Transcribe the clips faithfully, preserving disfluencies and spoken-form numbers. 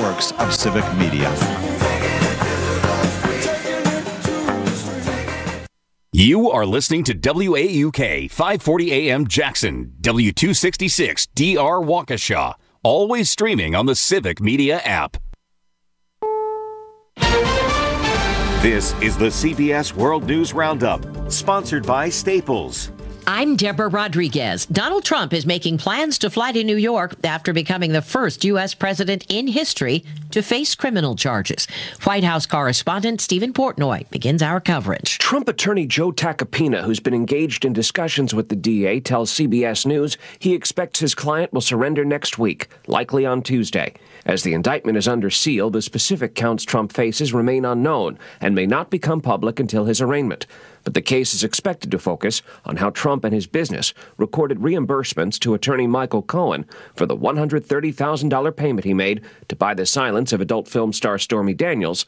networks of Civic Media. You are listening to W A U K five forty A M Jackson, W two sixty-six D R Waukesha, always streaming on the Civic Media app. This is the C B S World News Roundup, sponsored by Staples. I'm Deborah Rodriguez. Donald Trump is making plans to fly to New York after becoming the first U S president in history to face criminal charges. White House correspondent Stephen Portnoy begins our coverage. Trump attorney Joe Tacopina, who's been engaged in discussions with the D A, tells C B S News he expects his client will surrender next week, likely on Tuesday. As the indictment is under seal, the specific counts Trump faces remain unknown and may not become public until his arraignment. But the case is expected to focus on how Trump and his business recorded reimbursements to attorney Michael Cohen for the one hundred thirty thousand dollars payment he made to buy the silence of adult film star Stormy Daniels.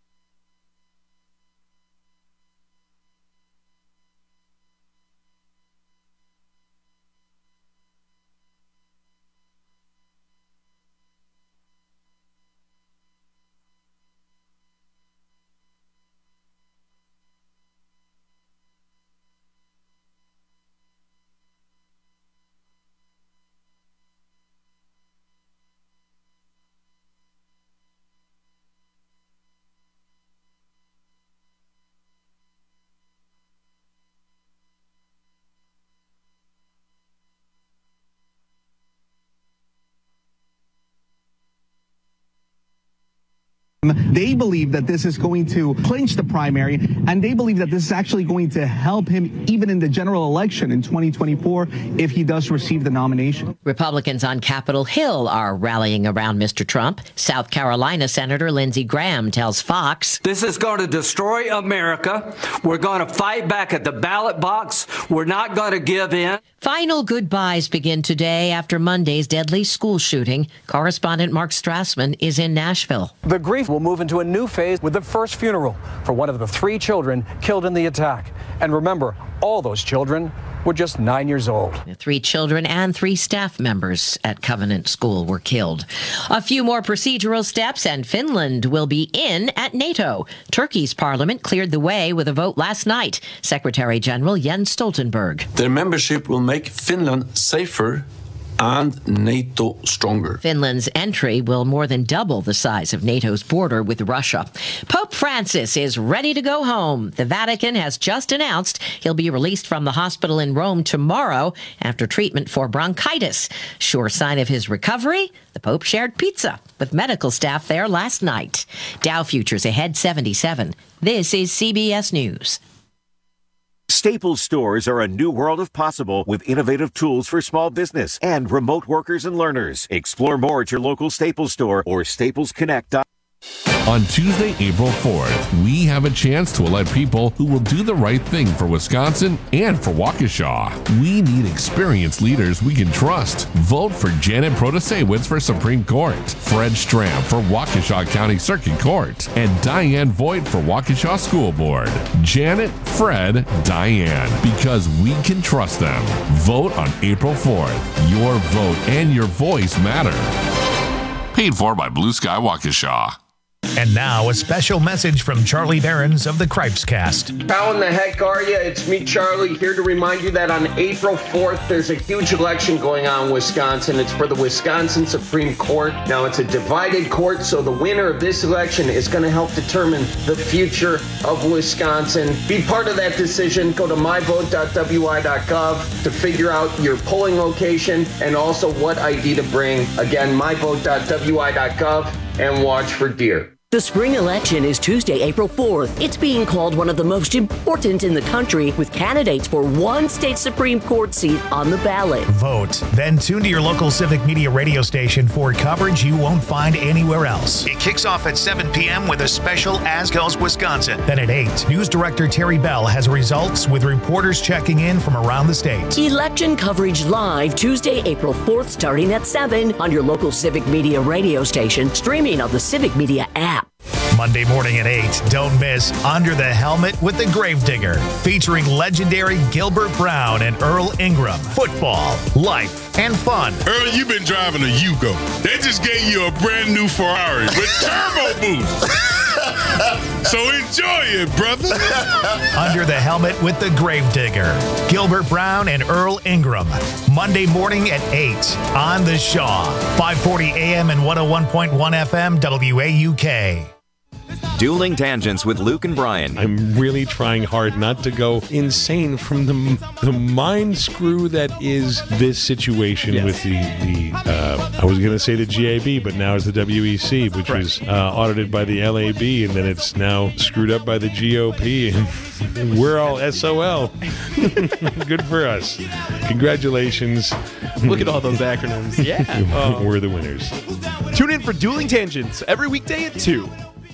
They believe that this is going to clinch the primary, and they believe that this is actually going to help him even in the general election in twenty twenty-four if he does receive the nomination. Republicans on Capitol Hill are rallying around Mister Trump. South Carolina Senator Lindsey Graham tells Fox, "This is going to destroy America. We're going to fight back at the ballot box. We're not going to give in." Final goodbyes begin today after Monday's deadly school shooting. Correspondent Mark Strassman is in Nashville. The grief will move into a new phase with the first funeral for one of the three children killed in the attack. And remember, all those children were just nine years old. The three children and three staff members at Covenant School were killed. A few more procedural steps and Finland will be in at NATO. Turkey's parliament cleared the way with a vote last night. Secretary General Jens Stoltenberg. Their membership will make Finland safer and NATO stronger. Finland's entry will more than double the size of NATO's border with Russia. Pope Francis is ready to go home. The Vatican has just announced he'll be released from the hospital in Rome tomorrow after treatment for bronchitis. Sure sign of his recovery, the Pope shared pizza with medical staff there last night. Dow futures ahead seventy-seven. This is C B S News. Staples stores are a new world of possible with innovative tools for small business and remote workers and learners. Explore more at your local Staples store or staples connect dot com. On Tuesday, April fourth, we have a chance to elect people who will do the right thing for Wisconsin and for Waukesha. We need experienced leaders we can trust. Vote for Janet Protasewicz for Supreme Court, Fred Stram for Waukesha County Circuit Court, and Diane Voigt for Waukesha School Board. Janet, Fred, Diane, because we can trust them. Vote on April fourth. Your vote and your voice matter. Paid for by Blue Sky Waukesha. And now, a special message from Charlie Behrens of the Cripes Cast. How in the heck are you? It's me, Charlie, here to remind you that on April fourth, there's a huge election going on in Wisconsin. It's for the Wisconsin Supreme Court. Now, it's a divided court, so the winner of this election is going to help determine the future of Wisconsin. Be part of that decision. Go to my vote dot w i dot gov to figure out your polling location and also what I D to bring. Again, my vote dot w i dot gov, and watch for deer. The spring election is Tuesday, April fourth. It's being called one of the most important in the country, with candidates for one state Supreme Court seat on the ballot. Vote. Then tune to your local Civic Media radio station for coverage you won't find anywhere else. It kicks off at seven p.m. with a special As Goes Wisconsin. Then at eight, News Director Terry Bell has results with reporters checking in from around the state. Election coverage live Tuesday, April fourth, starting at seven on your local Civic Media radio station, streaming on the Civic Media app. Monday morning at eight, don't miss Under the Helmet with the Gravedigger, featuring legendary Gilbert Brown and Earl Ingram. Football, life, and fun. Earl, you've been driving a Yugo. They just gave you a brand new Ferrari with turbo boost. So enjoy it, brother. Under the Helmet with the Gravedigger, Gilbert Brown and Earl Ingram. Monday morning at eight on The Shaw. five forty A M and one oh one point one F M W A U K. Dueling Tangents with Luke and Brian. I'm really trying hard not to go insane from the the mind screw that is this situation yes. with the, the uh, I was going to say the G A B, but now it's the W E C, which right. was uh, audited by the L A B, and then it's now screwed up by the G O P, and we're all S O L. Good for us. Congratulations. Look at all those acronyms. Yeah. Oh. We're the winners. Tune in for Dueling Tangents every weekday at two.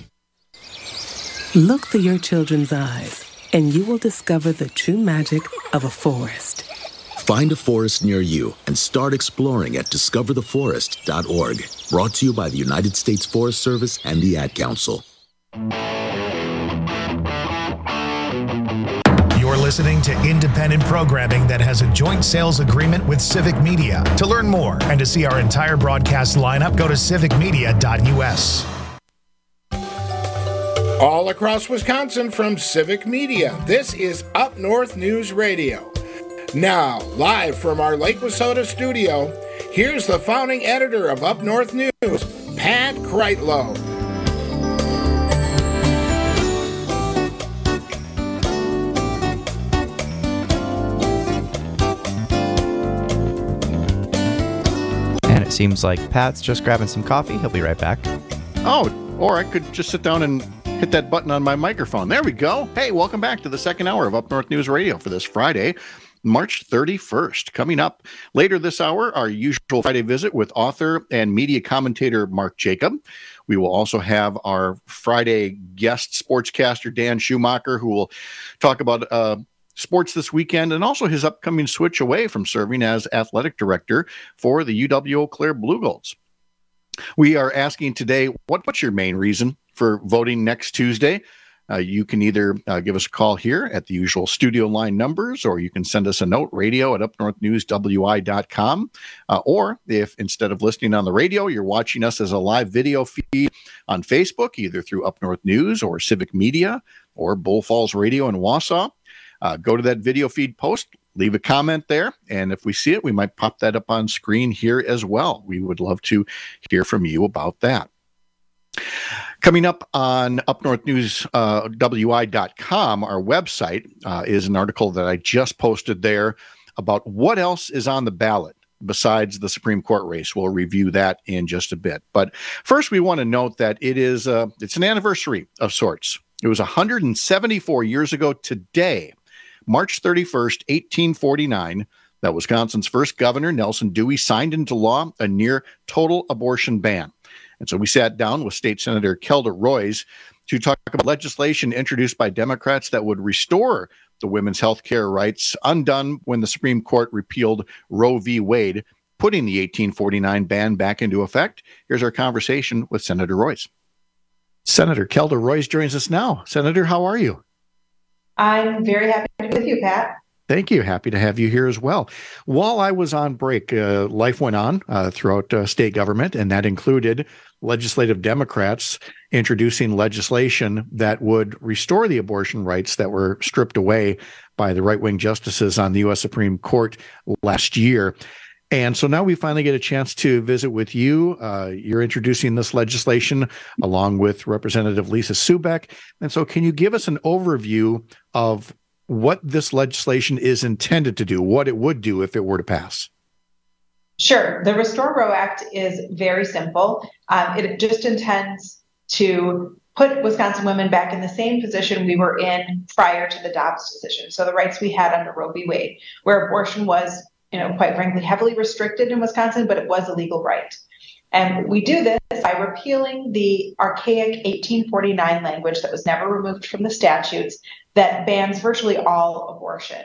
Look through your children's eyes, and you will discover the true magic of a forest. Find a forest near you and start exploring at discover the forest dot org. Brought to you by the United States Forest Service and the Ad Council. You're listening to independent programming that has a joint sales agreement with Civic Media. To learn more and to see our entire broadcast lineup, go to civic media dot U S. All across Wisconsin from Civic Media, this is Up North News Radio. Now, live from our Lake Wissota studio, here's the founding editor of Up North News, Pat Kreitlow. And it seems like Pat's just grabbing some coffee. He'll be right back. Oh, or I could just sit down and hit that button on my microphone. There we go. Hey, welcome back to the second hour of Up North News Radio for this Friday, March thirty-first. Coming up later this hour, our usual Friday visit with author and media commentator Mark Jacob. We will also have our Friday guest sportscaster Dan Schumacher, who will talk about uh, sports this weekend and also his upcoming switch away from serving as athletic director for the U W Eau Claire Blue Golds. We are asking today, what, what's your main reason for voting next Tuesday? Uh, you can either uh, give us a call here at the usual studio line numbers, or you can send us a note, radio at up north news w i dot com. Uh, or if instead of listening on the radio, you're watching us as a live video feed on Facebook, either through Up North News or Civic Media or Bull Falls Radio in Wausau, uh, go to that video feed post, leave a comment there, and if we see it, we might pop that up on screen here as well. We would love to hear from you about that. Coming up on up north news w i dot com, our website, uh, is an article that I just posted there about what else is on the ballot besides the Supreme Court race. We'll review that in just a bit. But first, we want to note that it is uh, it's an anniversary of sorts. It was one hundred seventy-four years ago today, March thirty-first, eighteen forty-nine, that Wisconsin's first governor, Nelson Dewey, signed into law a near total abortion ban. And so we sat down with State Senator Kelda Roys to talk about legislation introduced by Democrats that would restore the women's health care rights undone when the Supreme Court repealed Roe v. Wade, putting the eighteen forty-nine ban back into effect. Here's our conversation with Senator Roys. Senator Kelda Roys joins us now. Senator, how are you? I'm very happy to be with you, Pat. Thank you. Happy to have you here as well. While I was on break, uh, life went on uh, throughout uh, state government, and that included legislative Democrats introducing legislation that would restore the abortion rights that were stripped away by the right-wing justices on the U S Supreme Court last year. And so now we finally get a chance to visit with you. Uh, you're introducing this legislation along with Representative Lisa Subeck. And so can you give us an overview of what this legislation is intended to do, what it would do if it were to pass? Sure. The Restore Roe Act is very simple. Um, it just intends to put Wisconsin women back in the same position we were in prior to the Dobbs decision. So the rights we had under Roe v. Wade, where abortion was, you know, quite frankly, heavily restricted in Wisconsin, but it was a legal right. And we do this by repealing the archaic eighteen forty-nine language that was never removed from the statutes that bans virtually all abortion.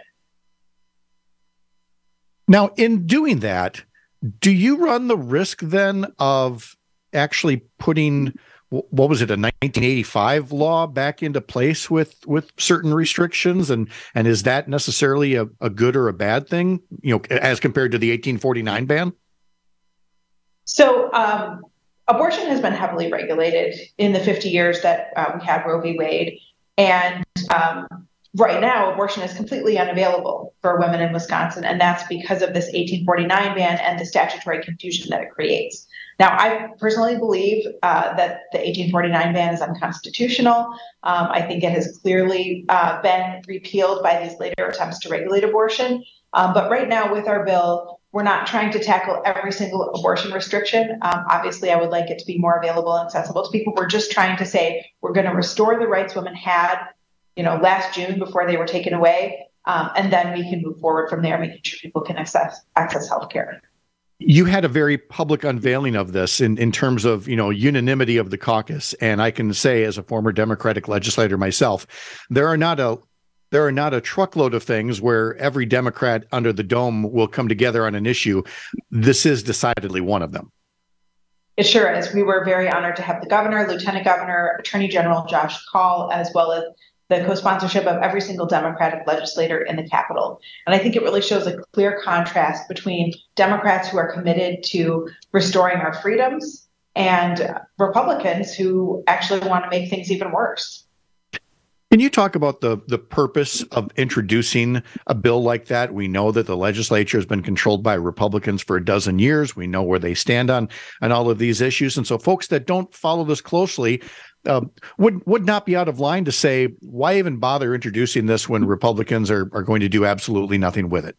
Now, in doing that, do you run the risk then of actually putting what was it, a nineteen eighty-five law back into place with with certain restrictions, and and is that necessarily a, a good or a bad thing, you know, as compared to the eighteen forty-nine ban? So um, abortion has been heavily regulated in the fifty years that uh, we had Roe v. Wade, and um, right now abortion is completely unavailable for women in Wisconsin, and that's because of this eighteen forty-nine ban and the statutory confusion that it creates. Now, I personally believe uh, that the eighteen forty-nine ban is unconstitutional. Um, I think it has clearly uh, been repealed by these later attempts to regulate abortion. Um, but right now, with our bill, we're not trying to tackle every single abortion restriction. Um, obviously, I would like it to be more available and accessible to people. We're just trying to say we're going to restore the rights women had, you know, last June before they were taken away, um, and then we can move forward from there, making sure people can access access health care. You had a very public unveiling of this in, in terms of, you know, unanimity of the caucus. And I can say, as a former Democratic legislator myself, there are not a there are not a truckload of things where every Democrat under the dome will come together on an issue. This is decidedly one of them. It sure is. We were very honored to have the governor, Lieutenant Governor, Attorney General Josh Kaul, as well as the co-sponsorship of every single Democratic legislator in the Capitol. And I think it really shows a clear contrast between Democrats who are committed to restoring our freedoms and Republicans who actually want to make things even worse. Can you talk about the, the purpose of introducing a bill like that? We know that the legislature has been controlled by Republicans for a dozen years. We know where they stand on, on all of these issues. And so folks that don't follow this closely uh, would would not be out of line to say, why even bother introducing this when Republicans are, are going to do absolutely nothing with it?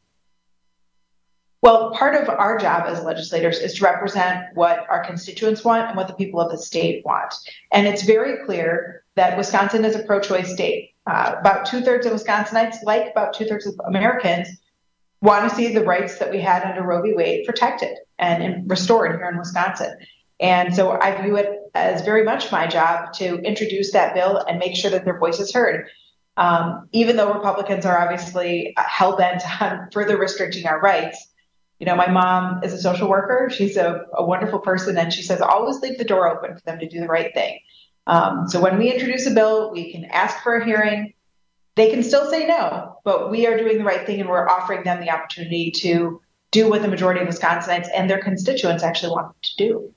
Well, part of our job as legislators is to represent what our constituents want and what the people of the state want. And it's very clear that Wisconsin is a pro-choice state. Uh, about two-thirds of Wisconsinites, like about two-thirds of Americans, want to see the rights that we had under Roe v. Wade protected and, and restored here in Wisconsin. And so I view it as very much my job to introduce that bill and make sure that their voice is heard. Um, even though Republicans are obviously hell-bent on further restricting our rights, you know, my mom is a social worker. She's a, a wonderful person, and she says always leave the door open for them to do the right thing. Um, so when we introduce a bill, we can ask for a hearing. They can still say no, but we are doing the right thing, and we're offering them the opportunity to do what the majority of Wisconsinites and their constituents actually want them to do.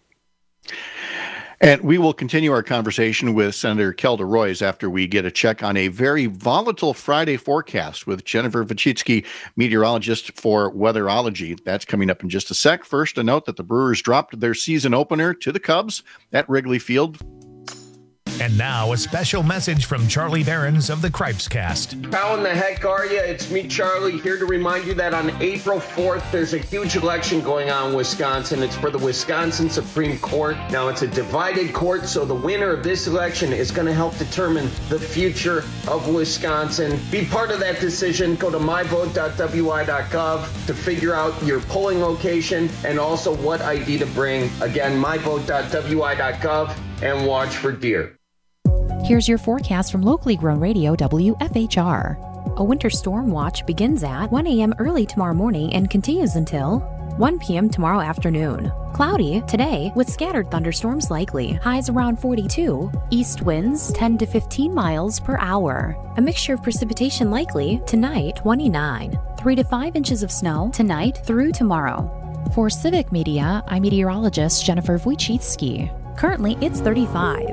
And we will continue our conversation with Senator Kelda Roys after we get a check on a very volatile Friday forecast with Jennifer Vachitsky, meteorologist for Weatherology. That's coming up in just a sec. First, a note that the Brewers dropped their season opener to the Cubs at Wrigley Field. And now a special message from Charlie Behrens of the Cripes Cast. How in the heck are you? It's me, Charlie, here to remind you that on April fourth, there's a huge election going on in Wisconsin. It's for the Wisconsin Supreme Court. Now, it's a divided court, so the winner of this election is going to help determine the future of Wisconsin. Be part of that decision. Go to my vote dot w i dot gov to figure out your polling location and also what I D to bring. Again, my vote dot w i dot gov, and watch for deer. Here's your forecast from locally grown radio W F H R. A winter storm watch begins at one a.m. early tomorrow morning and continues until one p.m. tomorrow afternoon. Cloudy today with scattered thunderstorms likely. Highs around forty-two. East winds ten to fifteen miles per hour. A mixture of precipitation likely tonight, twenty-nine. three to five inches of snow tonight through tomorrow. For Civic Media, I'm meteorologist Jennifer Wojcicki. Currently, it's thirty-five.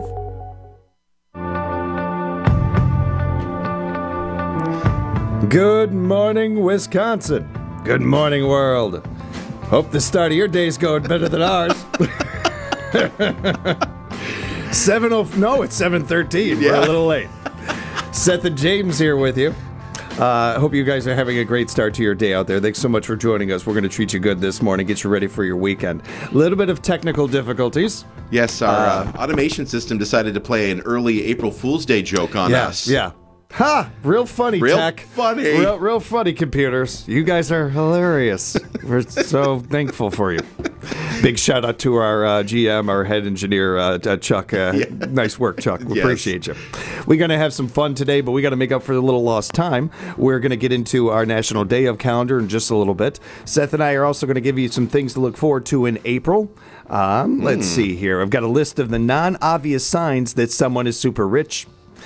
Good morning, Wisconsin. Good morning, world. Hope the start of your day's going better than ours. seven oh no, it's seven thirteen. Yeah. We're a little late. Seth and James here with you. I uh, hope you guys are having a great start to your day out there. Thanks so much for joining us. We're going to treat you good this morning, get you ready for your weekend. A little bit of technical difficulties. Yes, our uh, uh, automation system decided to play an early April Fool's Day joke on yes, us. Yeah. Ha! Real funny, real tech. funny. Real, real funny, computers. You guys are hilarious. We're so thankful for you. Big shout out to our uh, G M, our head engineer, uh, uh, Chuck. Uh, Yeah. Nice work, Chuck. We Yes. appreciate you. We're going to have some fun today, but we got to make up for the little lost time. We're going to get into our National Day of calendar in just a little bit. Seth and I are also going to give you some things to look forward to in April. Um, let's Mm. see here. I've got a list of the non-obvious signs that someone is super rich.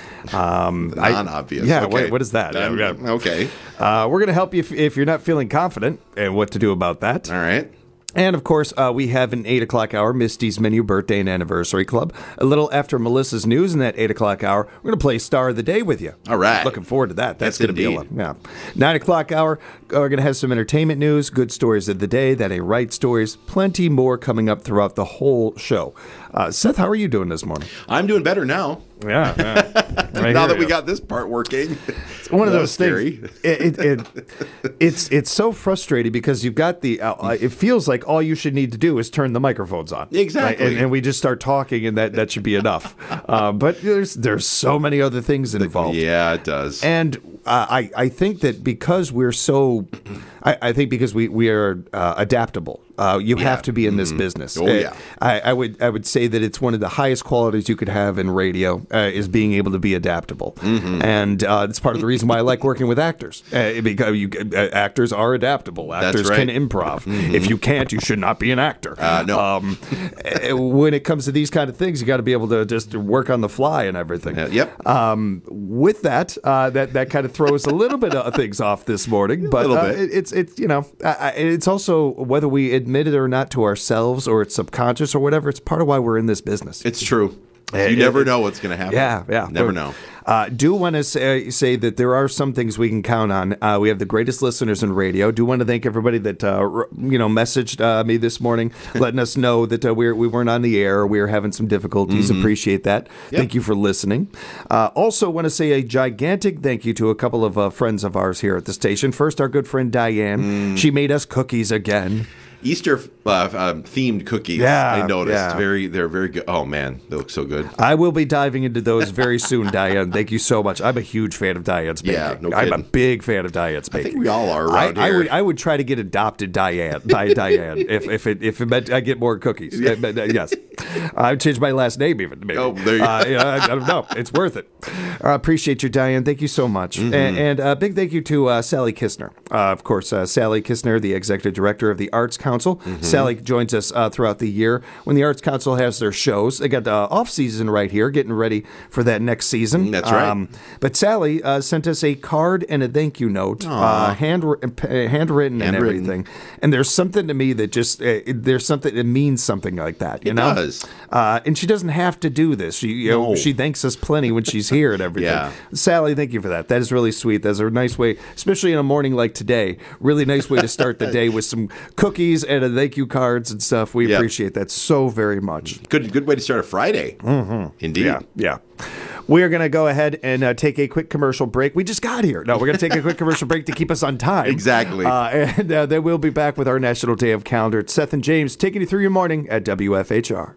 Um, I- Non-obvious. Yeah, Okay. wait, what is that? Um, Yeah. okay. Uh, we're going to help you if, if you're not feeling confident and what to do about that. All right. And, of course, uh, we have an eight o'clock hour, Misty's Menu Birthday and Anniversary Club. A little after Melissa's news in that eight o'clock hour, we're going to play Star of the Day with you. All right. Looking forward to that. That's Yes, going to be a indeed. lot. Yeah. nine o'clock hour, uh, we're going to have some entertainment news, good stories of the day, that ain't right stories, plenty more coming up throughout the whole show. Uh, Seth, how are you doing this morning? I'm doing better now. Yeah. yeah. Right now here, that we yeah. got this part working. It's one of That those was scary. things. It, it, it, it's it's so frustrating because you've got the. Uh, it feels like all you should need to do is turn the microphones on. Exactly. Right? And, and we just start talking, and that, that should be enough. Uh, but there's there's so many other things involved. Yeah, it does. And uh, I I think that because we're so, I, I think because we we are uh, adaptable. Uh, you Yeah. have to be in this Mhm. business. Oh, Uh, yeah. I, I would I would say that it's one of the highest qualities you could have in radio uh, is being able to be adaptable, Mhm. and uh, it's part of the reason why I like working with actors uh, because you, uh, actors are adaptable. Actors right. can improv. Mhm. If you can't, you should not be an actor. Uh, no. Um, uh, when it comes to these kind of things, you got to be able to just work on the fly and everything. Uh, yep. Um, with that, uh, that that kind of throws a little bit of things off this morning, but little uh, bit. it- it's it's you know I, I- it's also whether we admit it or not to ourselves or it's subconscious or whatever. It's part of why we're in this business. It's true. You It- never it- know what's going to happen. Yeah, yeah. Never But, know. Uh, do want to say, say that there are some things we can count on. Uh, we have the greatest listeners in radio. Do want to thank everybody that uh, r- you know messaged uh, me this morning, letting us know that uh, we we weren't on the air. We were having some difficulties. Mhm. Appreciate that. Yep. Thank you for listening. Uh, also, want to say a gigantic thank you to a couple of uh, friends of ours here at the station. First, our good friend Diane. Mm. She made us cookies again. Easter uh, um, themed cookies. Yeah, I noticed. yeah. Very, they're very good. Oh man, they look so good. I will be diving into those very soon, Diane. Thank you so much. I'm a huge fan of Diane's baking. Yeah, no I'm a kidding. big fan of Diane's baking. I think we all are around I, I here. would I would try to get adopted Diane by Diane if if it if it meant I get more cookies. Uh, but, uh, yes, I'd change my last name even. Maybe. Oh, there you go. Uh, yeah, I, I don't know. It's worth it. I appreciate you, Diane. Thank you so much. Mm-hmm. And, and a big thank you to uh, Sally Kistner. Uh, of course, uh, Sally Kistner, the executive director of the Arts Council. Mm-hmm. Sally joins us uh, throughout the year when the Arts Council has their shows. They got uh, off season right here, getting ready for that next season. That's right. But Sally uh, sent us a card and a thank you note, Aw. uh, hand, uh, handwritten and Handwritten. everything. And there's something to me that just uh, there's something that means something like that. You It know, does. Uh, and she doesn't have to do this. She you know, No. she thanks us plenty when she's here and everything. Yeah. Sally, thank you for that. That is really sweet. That's a nice way, especially in a morning like today. Really nice way to start the day with some cookies and a thank you cards and stuff. We Yep. appreciate that so very much. Good, good way to start a Friday. Mm-hmm. Indeed. Yeah, yeah. We are going to go ahead and uh, take a quick commercial break. We just got here. No, we're going to take a quick commercial break to keep us on time. Exactly. Uh, and uh, then we'll be back with our National Day of Calendar. It's Seth and James taking you through your morning at W F H R.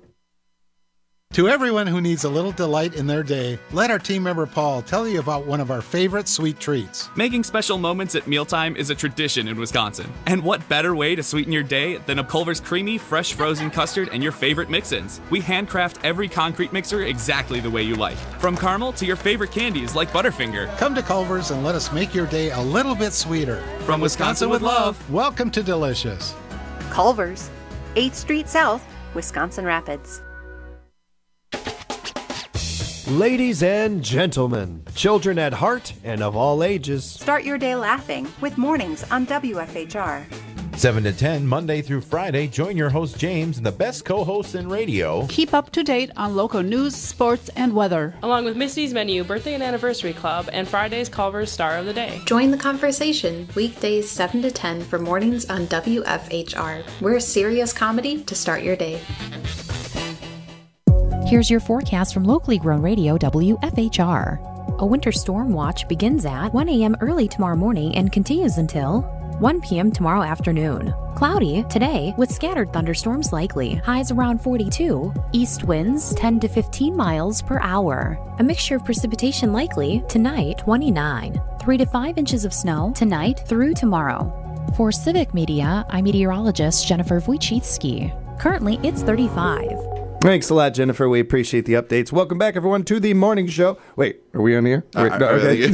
To everyone who needs a little delight in their day, let our team member Paul tell you about one of our favorite sweet treats. Making special moments at mealtime is a tradition in Wisconsin. And what better way to sweeten your day than a Culver's creamy, fresh frozen custard and your favorite mix-ins? We handcraft every concrete mixer exactly the way you like. From caramel to your favorite candies like Butterfinger. Come to Culver's and let us make your day a little bit sweeter. From Wisconsin with love. Welcome to Delicious. Culver's, eighth Street South, Wisconsin Rapids. Ladies and gentlemen, children at heart and of all ages. Start your day laughing with mornings on W F H R. seven to ten, Monday through Friday, join your host James and the best co-hosts in radio. Keep up to date on local news, sports, and weather. Along with Misty's Menu Birthday and Anniversary Club and Friday's Culver's Star of the Day. Join the conversation weekdays seven to ten for mornings on W F H R. We're serious comedy to start your day. Here's your forecast from locally grown radio W F H R. A winter storm watch begins at one a.m. early tomorrow morning and continues until one p.m. tomorrow afternoon. Cloudy today with scattered thunderstorms likely. Highs around forty-two. East winds ten to fifteen miles per hour. A mixture of precipitation likely tonight twenty-nine. three to five inches of snow tonight through tomorrow. For Civic Media, I'm meteorologist Jennifer Wojcicki. Currently, it's thirty-five. Thanks a lot, Jennifer. We appreciate the updates. Welcome back, everyone, to the morning show. Wait, are we on the air? Wait, Uh, no,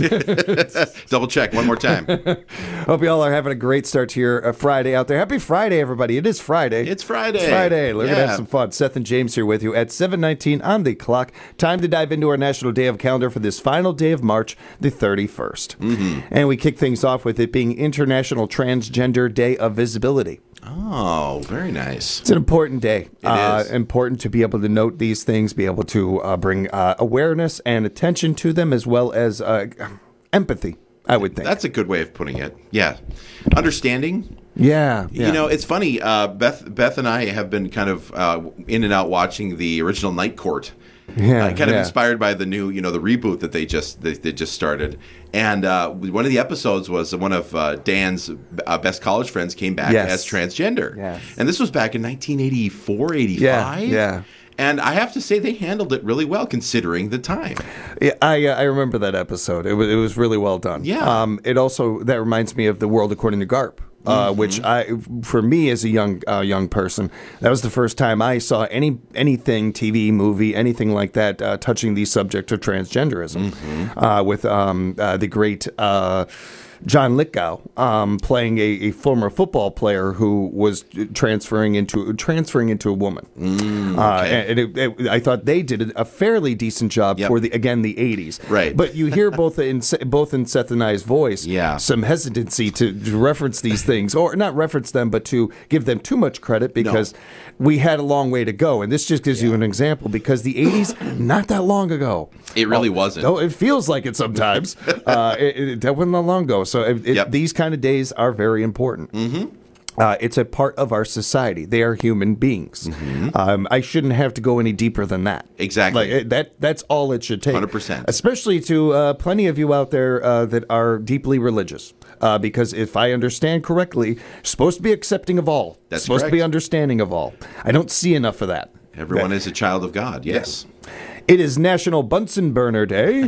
okay. Double check one more time. Hope you all are having a great start to your uh, Friday out there. Happy Friday, everybody. It is Friday. It's Friday. It's Friday. We're going to Yeah. have some fun. Seth and James here with you at seven nineteen on the clock. Time to dive into our National Day of Calendar for this final day of March, the thirty-first. Mm-hmm. And we kick things off with it being International Transgender Day of Visibility. Oh, very nice. It's an important day. It uh, is. Important to be able to note these things, be able to uh, bring uh, awareness and attention to them, as well as uh, empathy, I would think. That's a good way of putting it. Yeah. Understanding. Yeah, yeah. You know, it's funny. Uh, Beth, Beth and I have been kind of uh, in and out watching the original Night Court. Yeah, uh, kind of yeah. inspired by the new, you know, the reboot that they just they, they just started. And uh, one of the episodes was one of uh, Dan's uh, best college friends came back Yes. as transgender. Yes. And this was back in nineteen eighty-four, eighty-five. Yeah, yeah. And I have to say they handled it really well considering the time. Yeah, I uh, I remember that episode. It was it was really well done. Yeah. Um, it also that reminds me of The World According to Garp. Uh, Mm-hmm. Which I, for me as a young uh, young person, that was the first time I saw any anything T V, movie, anything like that uh, touching the subject of transgenderism, Mm-hmm. uh, with um, uh, the great uh, John Lithgow um, playing a, a former football player who was transferring into transferring into a woman. Mm, uh, okay. and it, it, I thought they did a fairly decent job Yep. for the again the eighties. Right. But you hear both in both in Seth and I's voice, Yeah. some hesitancy to, to reference these things, or not reference them, but to give them too much credit because we had a long way to go. And this just gives you an example because the eighties, not that long ago. It really Oh, wasn't. Oh, it feels like it sometimes. uh, it, it, that wasn't that long ago. So it, it, Yep. these kind of days are very important. Mm-hmm. Uh, it's a part of our society. They are human beings. Um, I shouldn't have to go any deeper than that. Exactly. Like it, that. That's all it should take. one hundred percent. Especially to uh, plenty of you out there uh, that are deeply religious. Uh, because if I understand correctly, you're supposed to be accepting of all. That's supposed to be correct. understanding of all. I don't see enough of that. Everyone That- is a child of God. Yes. It is National Bunsen Burner Day.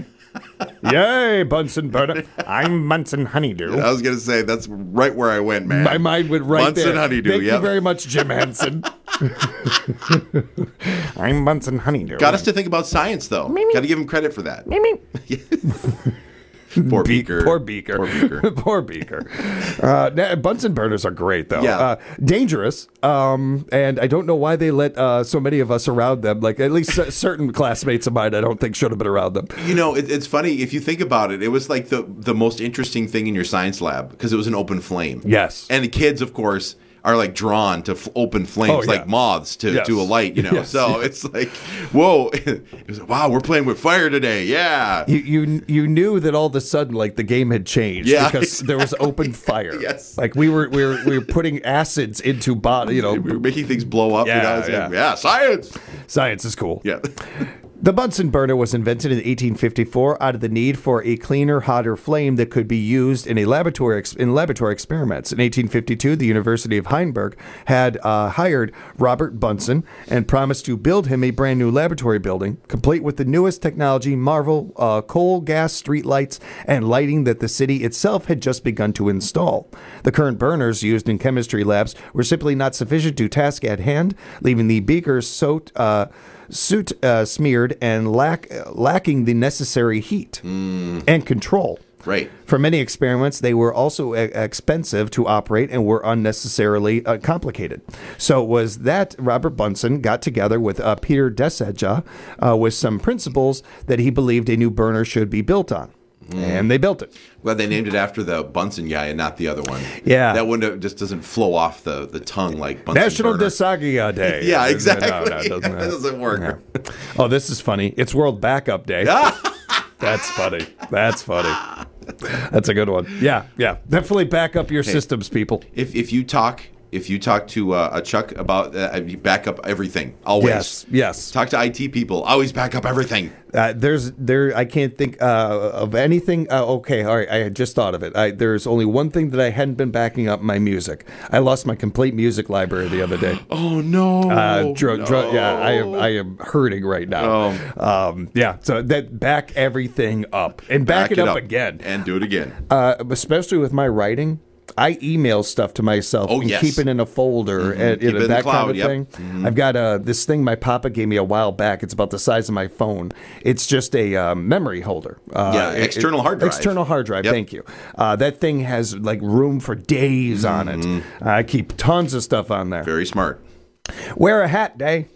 Yay, Bunsen Burner. I'm Bunsen Honeydew. I was going to say, that's right where I went, man. My mind went right Bunsen there. Honeydew, Thank yep. you very much, Jim Henson. I'm Bunsen Honeydew. Got us to think about science, though. Got to give him credit for that. Poor Be- Beaker. Poor Beaker. Poor Beaker. Poor Beaker. Uh, na- Bunsen burners are great, though. Yeah. Uh, dangerous. Um, and I don't know why they let uh, so many of us around them. Like, at least c- certain classmates of mine, I don't think should have been around them. You know, it, it's funny if you think about it. It was like the the most interesting thing in your science lab because it was an open flame. Yes. And the kids, of course, are like drawn to f- open flames Oh, yeah. like moths to, Yes. to a light. You know, Yes. so it's like, whoa, it was, wow, we're playing with fire today. Yeah. You, you you knew that all of a sudden, like the game had changed Yeah, because there was open fire. Yes. like we were we were we were putting acids into body. You know, We were making things blow up. Yeah, you know? It's yeah. like, yeah, science. Science is cool. Yeah. The Bunsen burner was invented in eighteen fifty-four out of the need for a cleaner, hotter flame that could be used in a laboratory ex- in laboratory experiments. In eighteen fifty-two, the University of Heidelberg had uh, hired Robert Bunsen and promised to build him a brand new laboratory building, complete with the newest technology, Marvel uh, coal gas streetlights, and lighting that the city itself had just begun to install. The current burners used in chemistry labs were simply not sufficient to task at hand, leaving the beakers soaked. Uh, Soot uh, smeared and lack, lacking the necessary heat and control. Right. For many experiments, they were also e- expensive to operate and were unnecessarily uh, complicated. So it was that Robert Bunsen got together with uh, Peter Desaja uh, with some principles that he believed a new burner should be built on. And they built it. Well, they named it after the Bunsen guy and not the other one. Yeah. That one uh, just doesn't flow off the, the tongue like Bunsen National burner. Desagia Day. Yeah, exactly. No, no, it doesn't, That doesn't work. Yeah. Oh, this is funny. It's World Backup Day. That's funny. That's funny. That's a good one. Yeah, yeah. Definitely back up your Hey, systems, people. If if you talk if you talk to uh, a Chuck about uh, you back up everything always. Yes, yes. Talk to I T people. Always back up everything. Uh, there's there. I can't think uh, of anything. Uh, okay, all right. I had just thought of it. I, there's only one thing that I hadn't been backing up: my music. I lost my complete music library the other day. Oh no! Uh, dr- no. dr- yeah, I am. I am hurting right now. Oh. Um, yeah. So that back everything up and back, Back it, it up, up. again And do it again. Uh, especially with my writing. I email stuff to myself Oh, and yes. keep it in a folder Mhm. and Keep you know, it in the that cloud, kind of yep. thing. Mhm. I've got uh, this thing my papa gave me a while back. It's about the size of my phone. It's just a uh, memory holder. Uh, Yeah, it- external it- hard drive. External hard drive. Yep. Thank you. Uh, that thing has like room for days on it. I keep tons of stuff on there. Mm-hmm. Very smart. Wear a hat day.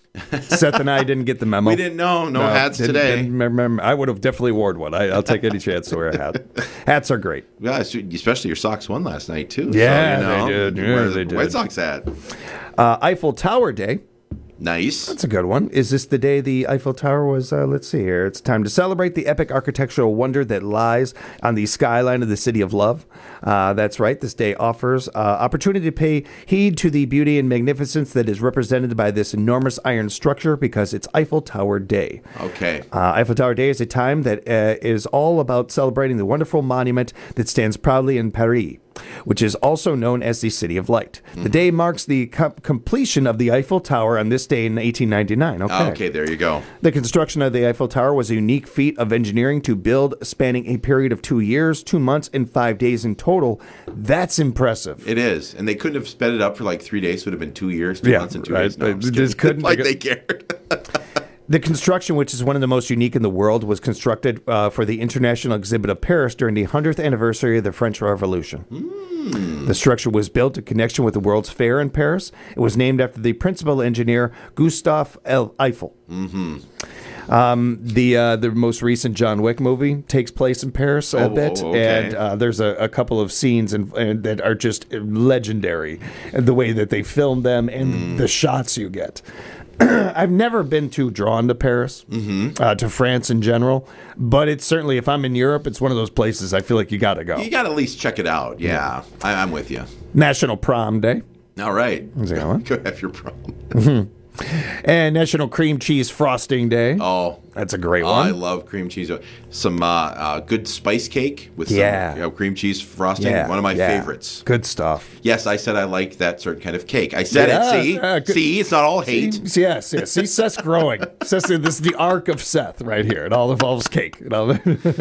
Seth and I didn't get the memo. We didn't know. No hats didn't- today. didn't remember. I would have definitely worn one. I, I'll take any chance to wear a hat. Hats are great. Yeah, especially your Sox won last night too. Yeah, so, you know, they did. Yeah, wear they the did. White Sox hat. Uh, Eiffel Tower Day. Nice. That's a good one. Is this the day the Eiffel Tower was? Uh, let's see here. It's time to celebrate the epic architectural wonder that lies on the skyline of the City of Love. Uh, that's right. This day offers uh, opportunity to pay heed to the beauty and magnificence that is represented by this enormous iron structure because it's Eiffel Tower Day. Okay. Uh, Eiffel Tower Day is a time that uh, is all about celebrating the wonderful monument that stands proudly in Paris, which is also known as the City of Light. Mm-hmm. The day marks the com- completion of the Eiffel Tower on this day in eighteen ninety-nine. Okay. Ah, okay, there you go. The construction of the Eiffel Tower was a unique feat of engineering to build, spanning a period of two years, two months, and five days in total. That's impressive. It is, and they couldn't have sped it up for like three days. Would have been two years, two Yeah, months, and two right. days. No, I'm They just just kidding. couldn't- like they cared. The construction, which is one of the most unique in the world, was constructed uh, for the International Exhibit of Paris during the hundredth anniversary of the French Revolution. The structure was built in connection with the World's Fair in Paris. It was named after the principal engineer, Gustave L. Eiffel. Mm-hmm. Um, the uh, the most recent John Wick movie takes place in Paris a Oh, bit, oh, okay. and uh, there's a, a couple of scenes and, and that are just legendary, and the way that they filmed them and Mm. the shots you get. I've never been too drawn to Paris, Mm-hmm. uh, to France in general, but it's certainly, if I'm in Europe, it's one of those places I feel like you got to go. You got to at least check it out. Yeah, I, I'm with you. National Prom Day. All right, Is that one? go have your problem. Mhm. And National Cream Cheese Frosting Day. Oh, that's a great Oh, one. I love cream cheese. Some uh, uh, good spice cake with some Yeah. you know, cream cheese frosting. Yeah, One of my yeah. favorites. Good stuff. Yes, I said I like that certain kind of cake. I said Yeah, it. See, yeah, good. see, it's not all hate. See, yes, yes. See, Seth's growing. Seth, this is the arc of Seth right here. It all involves cake. It all-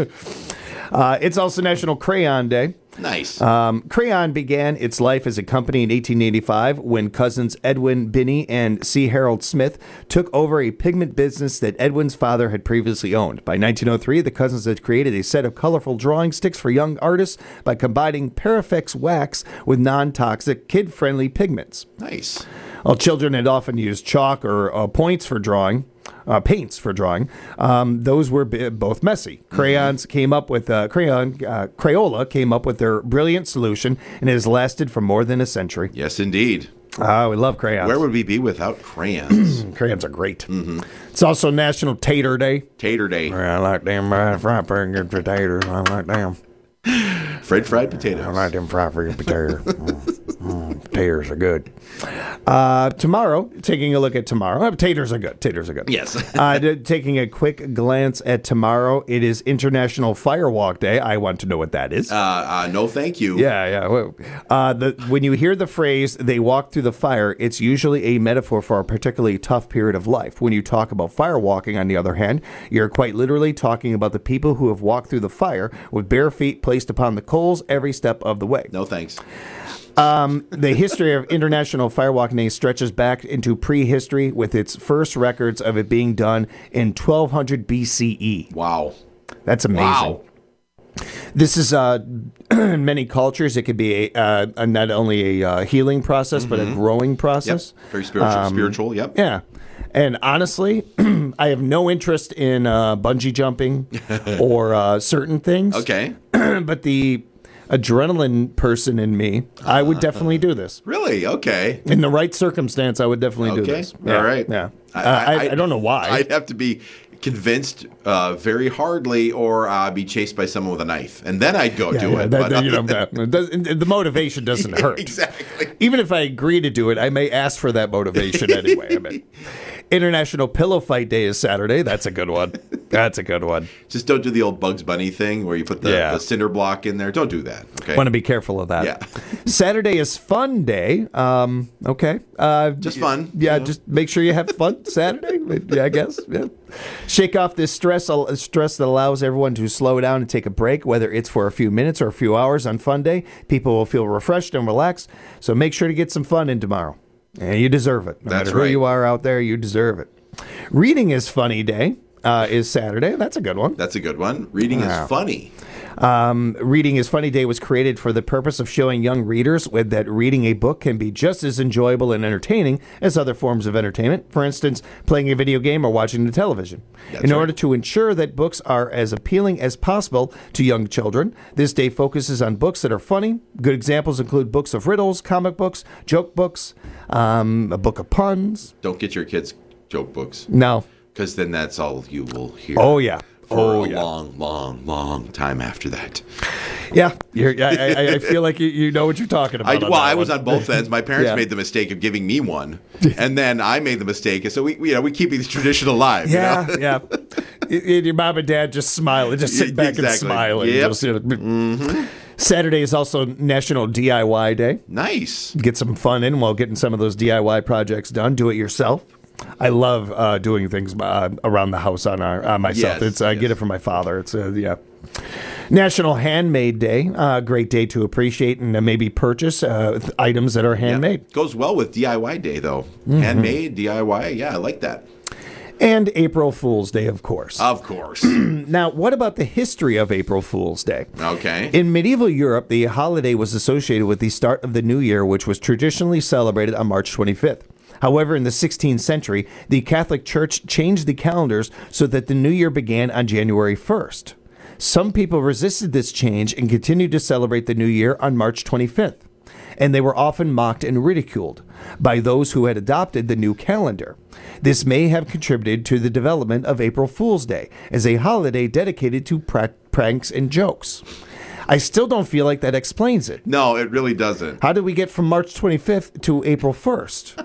uh, it's also National Crayon Day. Nice. Um, Crayon began its life as a company in eighteen eighty-five when cousins Edwin Binney and C. Harold Smith took over a pigment business that Edwin's father had previously owned. By nineteen oh three, the cousins had created a set of colorful drawing sticks for young artists by combining Paraflex wax with non-toxic, kid-friendly pigments. Nice. While children had often used chalk or uh, points for drawing, uh, paints for drawing, um, those were b- both messy. Crayons came up with uh, crayon uh, Crayola came up with their brilliant solution, and it has lasted for more than a century. Yes, indeed. Ah, we love crayons. Where would we be without crayons? Crayons are great. It's also National Tater Day. Tater Day. I like them uh, fried good potatoes. I like them. French fried potatoes. I like them fried potatoes. mm, mm, taters are good. Uh, tomorrow, taking a look at tomorrow. Uh, taters are good. Taters are good. Yes. uh, d- taking a quick glance at tomorrow, it is International Firewalk Day. I want to know what that is. Uh, uh, no, thank you. Yeah, yeah. Well, Uh, the, when you hear the phrase, they walk through the fire, it's usually a metaphor for a particularly tough period of life. When you talk about firewalking, on the other hand, you're quite literally talking about the people who have walked through the fire with bare feet placed upon the coals every step of the way. No thanks. Um, the history of International Firewalking Day stretches back into prehistory with its first records of it being done in twelve hundred B C E. Wow. That's amazing. Wow. This is, uh, in many cultures, it could be a, uh, a not only a uh, healing process, but a growing process. Yep. Very spiritual. Um, spiritual. Yep. Yeah. And honestly, I have no interest in uh, bungee jumping or uh, certain things. Okay. But the adrenaline person in me, I would definitely do this. Really? Okay. In the right circumstance, I would definitely do Okay. this. All right. Yeah. I, Uh, I, I don't know why. I'd have to be convinced uh, very hardly, or uh, be chased by someone with a knife, and then I'd go Yeah, do yeah, it. that- but that, you know, other than- that- it doesn't- the motivation doesn't hurt. Exactly. Even if I agree to do it, I may ask for that motivation anyway. I mean, International Pillow Fight Day is Saturday. That's a good one. That's a good one. Just don't do the old Bugs Bunny thing where you put the, Yeah. the cinder block in there. Don't do that. Okay. Want to be careful of that. Yeah. Saturday is Fun Day. Um, okay. Uh, Just fun. Yeah, you know? just make sure you have fun Saturday. Yeah, I guess. Yeah. Shake off this stress, stress that allows everyone to slow down and take a break, whether it's for a few minutes or a few hours on Fun Day. People will feel refreshed and relaxed. So make sure to get some fun in tomorrow. And you deserve it. No That's matter right. who you are out there, you deserve it. Reading is Funny Day. Uh, is Saturday. That's a good one. That's a good one. Reading Wow. is funny. Um, Reading is Funny Day was created for the purpose of showing young readers with that reading a book can be just as enjoyable and entertaining as other forms of entertainment. For instance, playing a video game or watching the television. That's In right. order to ensure that books are as appealing as possible to young children, this day focuses on books that are funny. Good examples include books of riddles, comic books, joke books, um, a book of puns. Don't get your kids joke books. No. Because then that's all you will hear. Oh, yeah. For Oh, a yeah. long, long, long time after that. Yeah, you're, I, I, I feel like you, you know what you're talking I, about. on well, that I was one. on both ends. My parents Yeah. made the mistake of giving me one, and then I made the mistake. And so we, we, you know, we keep this tradition alive. Yeah, you know? yeah. And your mom and dad just smile and just sit back and Exactly. smile. And Yep. just, you know, Saturday is also National D I Y Day. Nice. Get some fun in while getting some of those D I Y projects done. Do it yourself. I love uh, doing things uh, around the house on our on myself. Yes, it's I get it from my father. It's uh, yeah. National Handmade Day. A uh, great day to appreciate and uh, maybe purchase uh, th- items that are handmade. Goes well with D I Y Day, though. Mhm. Handmade, D I Y. Yeah, I like that. And April Fool's Day, of course. Of course. Now, what about the history of April Fool's Day? Okay. In medieval Europe, the holiday was associated with the start of the new year, which was traditionally celebrated on March twenty-fifth. However, in the sixteenth century, the Catholic Church changed the calendars so that the new year began on January first. Some people resisted this change and continued to celebrate the new year on March twenty-fifth, and they were often mocked and ridiculed by those who had adopted the new calendar. This may have contributed to the development of April Fool's Day as a holiday dedicated to pra- pranks and jokes. I still don't feel like that explains it. No, it really doesn't. How did we get from March twenty-fifth to April first?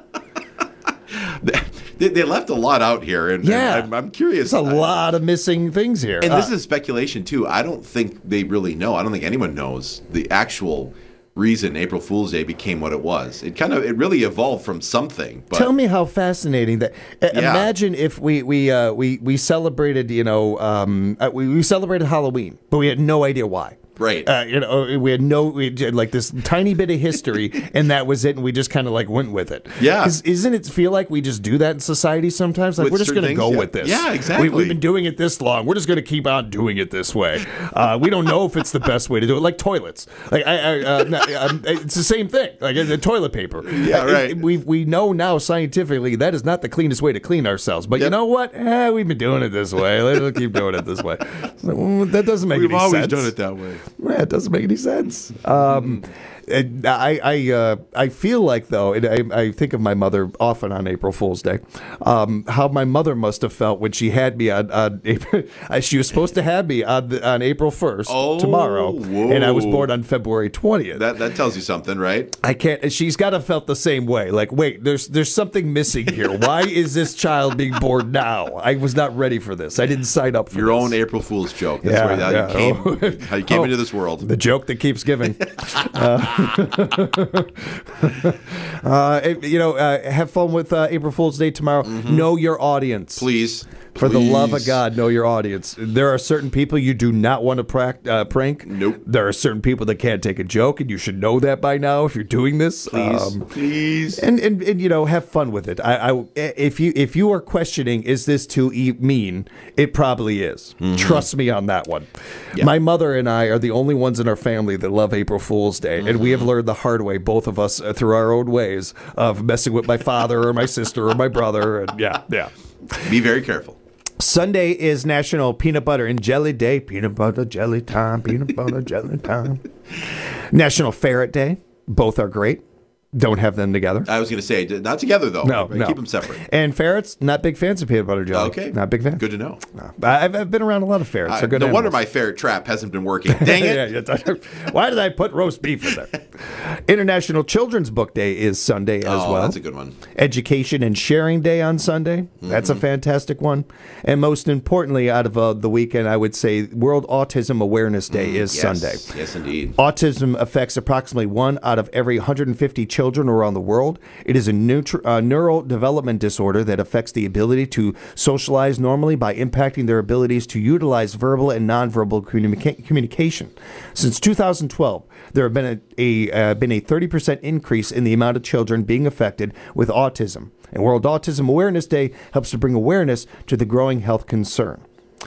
They, they left a lot out here, and, Yeah. and I'm, I'm curious. There's a lot of missing things here. And this Uh, is speculation too. I don't think they really know. I don't think anyone knows the actual reason April Fool's Day became what it was. It kind of, it really evolved from something. But Tell me how fascinating that. uh, Yeah. Imagine if we we uh, we we celebrated, you know, um, uh, we, we celebrated Halloween, but we had no idea why. Right. Uh, you know, we had no, we had like this tiny bit of history, and that was it, and we just kind of like went with it. Yeah. 'Cause isn't it feel like we just do that in society sometimes? Like With we're just certain going to go things, yeah. with this. Yeah, exactly. We, we've been doing it this long. We're just going to keep on doing it this way. Uh, we don't know if it's the best way to do it. Like toilets. Like I, I uh, no, um, it's the same thing. Like the toilet paper. Yeah, Uh, it- right. we we know now scientifically that is not the cleanest way to clean ourselves. But you know what? Eh, we've been doing it this way. Let's keep doing it this way. So, well, that doesn't make we've any always sense. done it that way. Yeah, it doesn't make any sense. Um, and I I uh, I feel like though, and I, I think of my mother often on April Fool's Day, um, how my mother must have felt when she had me on, on April, she was supposed to have me on the, on April first tomorrow, and I was whoa. born on February twentieth. that that tells you something, right? I can't. She's got to felt the same way. Like, wait, there's there's something missing here. Why is this child being born now? I was not ready for this. I didn't sign up for Your this. own April Fool's joke. That's Yeah, where how yeah. you came, Oh. how you came Oh. into this world. The joke that keeps giving. uh, uh, you know, uh, have fun with uh, April Fool's Day tomorrow. Know your audience, Please. For the love of Please. God, know your audience. There are certain people you do not want to prac- uh, prank. Nope. There are certain people that can't take a joke, and you should know that by now if you're doing this. Please. Um, Please. and, and and you know, have fun with it. I, I if you if you are questioning, is this too e- mean? It probably is. Trust me on that one. Yeah. My mother and I are the only ones in our family that love April Fool's Day, and we have learned the hard way, both of us, uh, through our own ways of messing with my father or my sister or my brother. And yeah, yeah. Be very careful. Sunday is National Peanut Butter and Jelly Day. Peanut butter jelly time. Peanut butter jelly time. National Ferret Day. Both are great. Don't have them together. I was going to say, not together, though. No, Right? no. Keep them separate. And ferrets, not big fans of peanut butter jelly. Okay. Not big fans. Good to know. No. I've, I've been around a lot of ferrets. They're Uh, good no animals. wonder my ferret trap hasn't been working. Dang it. Yeah, yeah. Why did I put roast beef in there? International Children's Book Day is Sunday as Oh, well. that's a good one. Education and Sharing Day on Sunday. That's a fantastic one. And most importantly, out of uh, the weekend, I would say World Autism Awareness Day is Yes. Sunday. Yes, indeed. Autism affects approximately one out of every one hundred fifty children around the world. It is a neutr- uh, neural development disorder that affects the ability to socialize normally by impacting their abilities to utilize verbal and nonverbal communica- communication. Since two thousand twelve, there have been a, a uh, been a thirty percent increase in the amount of children being affected with autism. And World Autism Awareness Day helps to bring awareness to the growing health concern.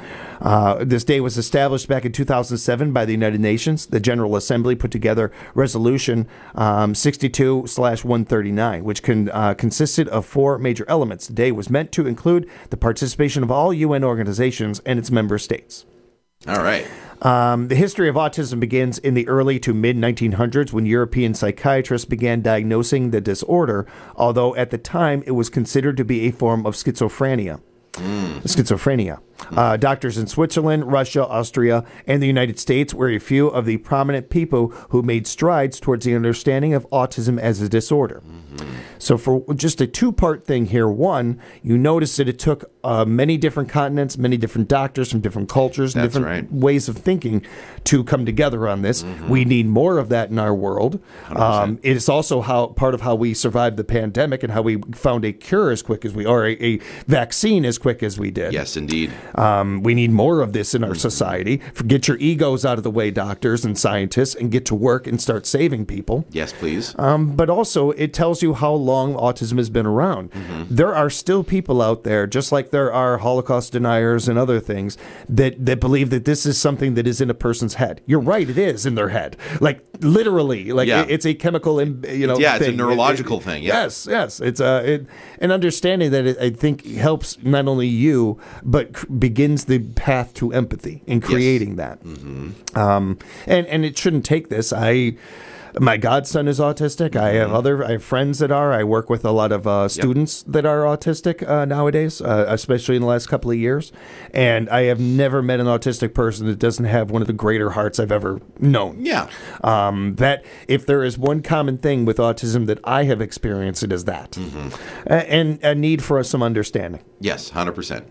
Uh, this day was established back in two thousand seven by the United Nations. The General Assembly put together Resolution um, sixty-two slash one thirty-nine, which can, uh, consisted of four major elements. The day was meant to include the participation of all U N organizations and its member states. All right. Um, the history of autism begins in the early to mid nineteen hundreds when European psychiatrists began diagnosing the disorder, although at the time it was considered to be a form of schizophrenia. Mm. Schizophrenia. Mm. Uh, doctors in Switzerland, Russia, Austria, and the United States were a few of the prominent people who made strides towards the understanding of autism as a disorder. Mm-hmm. So for just a two-part thing here, one, you notice that it took uh, many different continents, many different doctors from different cultures, and That's different right. ways of thinking to come together on this. Mm-hmm. We need more of that in our world. Um, it is also how part of how we survived the pandemic and how we found a cure as quick as we, or a, a vaccine as quick as we did. Yes, indeed. Um, we need more of this in our society. Get your egos out of the way, doctors and scientists, and get to work and start saving people. Yes, please. Um, but also, it tells you how long autism has been around. Mm-hmm. There are still people out there, just like there are Holocaust deniers and other things, that, that believe that this is something that is in a person's head. You're right, it is in their head. Like, literally. Like, Yeah. it, it's a chemical, im- you know, Yeah, it's a thing. neurological It- it- thing, yeah. Yes, yes. It's uh, it, an understanding that it, I think helps not only you, but c- begins the path to empathy in creating that. Mm-hmm. Um, and, and it shouldn't take this. I... My godson is autistic. I have other I have friends that are. I work with a lot of uh, students that are autistic uh, nowadays, uh, especially in the last couple of years. And I have never met an autistic person that doesn't have one of the greater hearts I've ever known. Yeah. Um, that if there is one common thing with autism that I have experienced, it is that. Mm-hmm. A- and a need for some understanding. Yes, one hundred percent.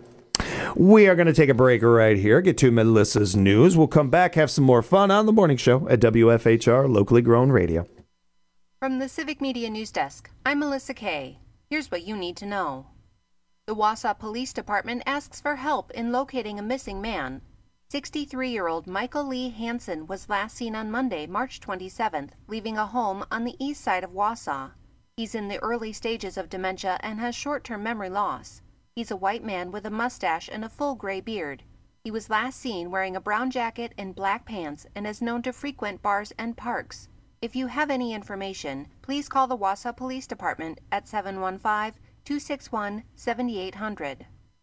We are going to take a break right here, get to Melissa's news. We'll come back, have some more fun on the morning show at W F H R, locally grown radio. From the Civic Media News Desk, I'm Melissa Kay. Here's what you need to know. The Wausau Police Department asks for help in locating a missing man. sixty-three-year-old Michael Lee Hansen was last seen on Monday, March twenty-seventh, leaving a home on the east side of Wausau. He's in the early stages of dementia and has short-term memory loss. He's a white man with a mustache and a full gray beard. He was last seen wearing a brown jacket and black pants and is known to frequent bars and parks. If you have any information, please call the Wausau Police Department at seven one five, two six one, seven eight zero zero.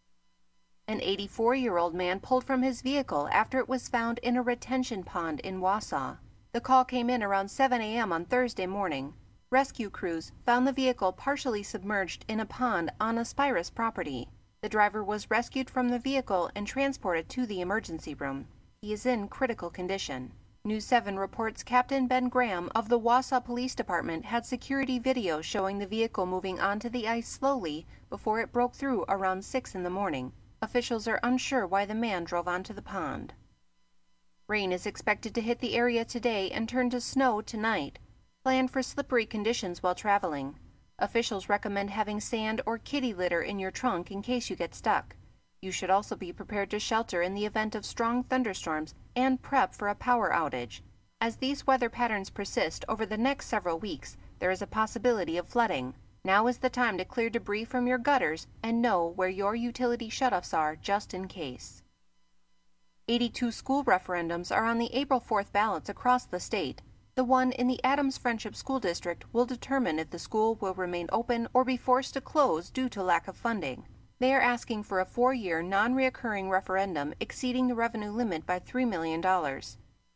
An eighty-four-year-old man pulled from his vehicle after it was found in a retention pond in Wausau. The call came in around seven a.m. on Thursday morning. Rescue crews found the vehicle partially submerged in a pond on Aspirus property. The driver was rescued from the vehicle and transported to the emergency room. He is in critical condition. News seven reports Captain Ben Graham of the Wausau Police Department had security video showing the vehicle moving onto the ice slowly before it broke through around six in the morning. Officials are unsure why the man drove onto the pond. Rain is expected to hit the area today and turn to snow tonight. Plan for slippery conditions while traveling. Officials recommend having sand or kitty litter in your trunk in case you get stuck. You should also be prepared to shelter in the event of strong thunderstorms and prep for a power outage. As these weather patterns persist over the next several weeks, there is a possibility of flooding. Now is the time to clear debris from your gutters and know where your utility shutoffs are just in case. eighty-two school referendums are on the April fourth ballots across the state. The one in the Adams Friendship School District will determine if the school will remain open or be forced to close due to lack of funding. They are asking for a four-year non-reoccurring referendum exceeding the revenue limit by three million dollars.